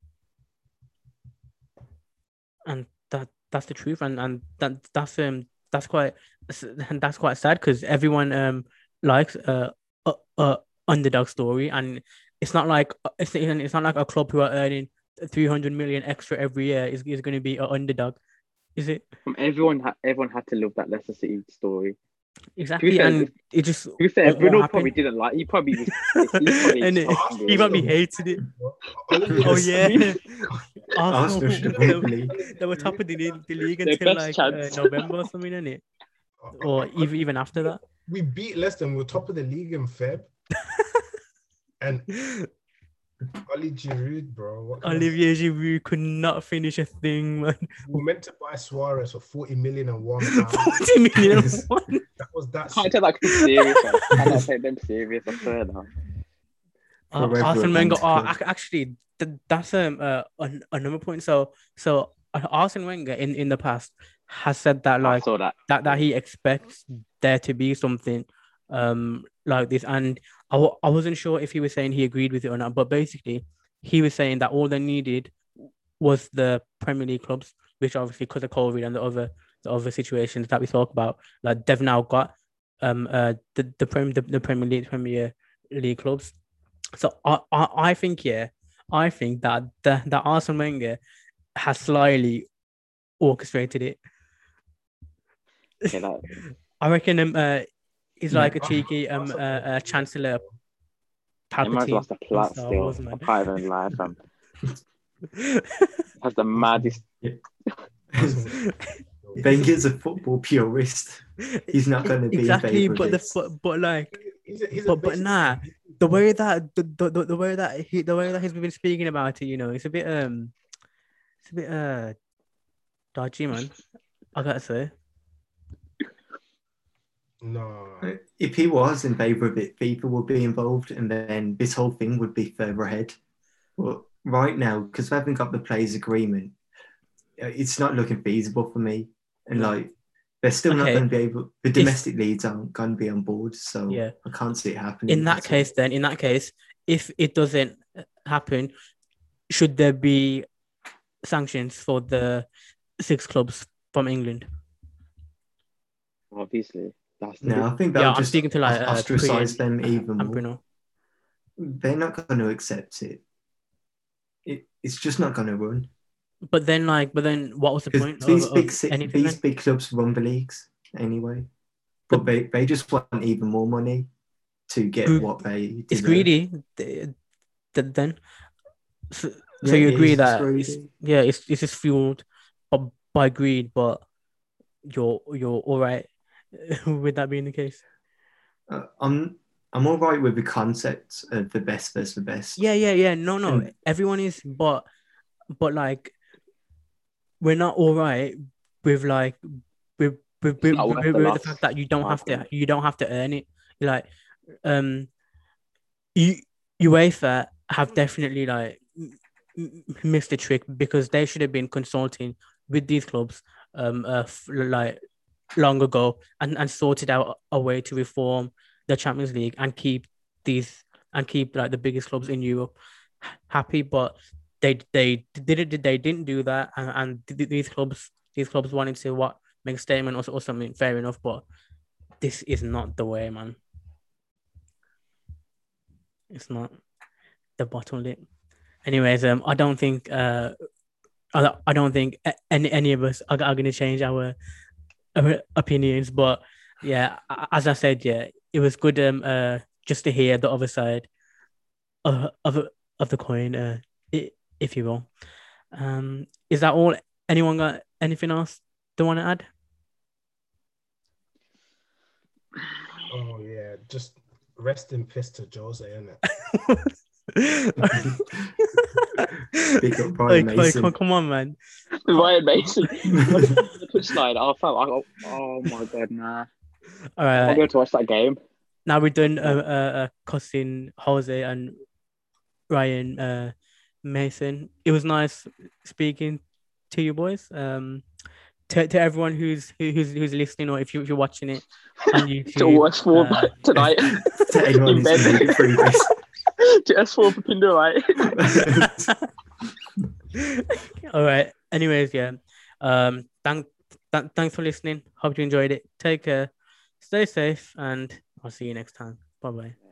[SPEAKER 1] And that's the truth, and that's quite sad because everyone likes underdog story, and it's not like a club who are earning 300 million extra every year is going to be an underdog, is it?
[SPEAKER 3] Everyone had to love that Leicester City story.
[SPEAKER 1] Exactly, and it just.
[SPEAKER 3] To be fair, Bruno probably didn't like. He probably was.
[SPEAKER 1] He probably hated it. Oh yeah,
[SPEAKER 4] Arsenal should have won the league.
[SPEAKER 1] They were top of the league until like November or something, isn't it? Or even after that.
[SPEAKER 2] We beat Leicester and we were top of the league in Feb. And Olivier Giroud, bro.
[SPEAKER 1] Olivier Giroud could not finish a thing, man.
[SPEAKER 2] We meant to buy Suarez for 40 million and £1.
[SPEAKER 1] 40 million and £1.
[SPEAKER 2] That was that.
[SPEAKER 3] Can't take that serious. I can't take them serious. I swear now.
[SPEAKER 1] Arsene Wenger. Actually, that's another point. So Arsene Wenger in the past has said that like that he expects there to be something like this, and I wasn't sure if he was saying he agreed with it or not, but basically he was saying that all they needed was the Premier League clubs, which obviously because of COVID and the other situations that we talk about, like they've now got the Premier League clubs. So I think that the Arsene Wenger has slyly orchestrated it.
[SPEAKER 3] Yeah,
[SPEAKER 1] I reckon he's like a cheeky Chancellor Palpatine.
[SPEAKER 3] He might have lost a plot still. I can't even lie, fam. Has the maddest.
[SPEAKER 4] Wenger's a football purist. He's not going to be
[SPEAKER 1] exactly, but the way that he's been speaking about it, it's a bit dodgy, man. I gotta say.
[SPEAKER 2] No.
[SPEAKER 4] If he was in favour of it, FIFA would be involved, and then this whole thing would be further ahead. But right now, because we haven't got the players' agreement, it's not looking feasible for me. And like, they're still not going to be able. The domestic leagues aren't going to be on board, so I can't see it happening.
[SPEAKER 1] In that case, if it doesn't happen, should there be sanctions for the 6 clubs from England?
[SPEAKER 3] Obviously.
[SPEAKER 4] I think that would just
[SPEAKER 1] speaking to like
[SPEAKER 4] ostracize them even more.
[SPEAKER 1] Bruno.
[SPEAKER 4] They're not going to accept it. It's just not going to run.
[SPEAKER 1] But then, what was the point?
[SPEAKER 4] These big clubs run the leagues anyway, but they just want even more money to get what they deserve.
[SPEAKER 1] It's greedy. Then, so you agree that it's just fueled by greed, but you're all right with that being the case?
[SPEAKER 4] I'm all right with the concept of the best versus the best.
[SPEAKER 1] Yeah. No. Everyone is, but like, we're not all right with like with the fact that you don't have to earn it. Like, UEFA have definitely like missed the trick, because they should have been consulting with these clubs like long ago and sorted out a way to reform the Champions League and keep like the biggest clubs in Europe happy. But they didn't do that, and these clubs wanted to make a statement or something. Fair enough, but this is not the way, man. It's not the bottleneck. Anyways, I don't think any of us are going to change our opinions, but yeah, as I said, yeah, it was good just to hear the other side of the coin, if you will. Is that all? Anyone got anything else they want to add?
[SPEAKER 2] Oh yeah, just rest in peace to Jose, innit?
[SPEAKER 4] Big up Ryan Mason.
[SPEAKER 1] Come on, man.
[SPEAKER 3] Ryan Mason. The touchline. Oh my god, nah.
[SPEAKER 1] All right.
[SPEAKER 3] I'm going to watch that game.
[SPEAKER 1] Now we're done cussing Jose and Ryan Mason. It was nice speaking to you boys. To everyone who's listening, or if you're watching it on YouTube.
[SPEAKER 3] To S4 tonight.
[SPEAKER 4] To anyone who's made it through this.
[SPEAKER 3] To S4 for Pinder, right?
[SPEAKER 1] All right. Anyways, yeah. Thanks for listening. Hope you enjoyed it. Take care. Stay safe, and I'll see you next time. Bye bye.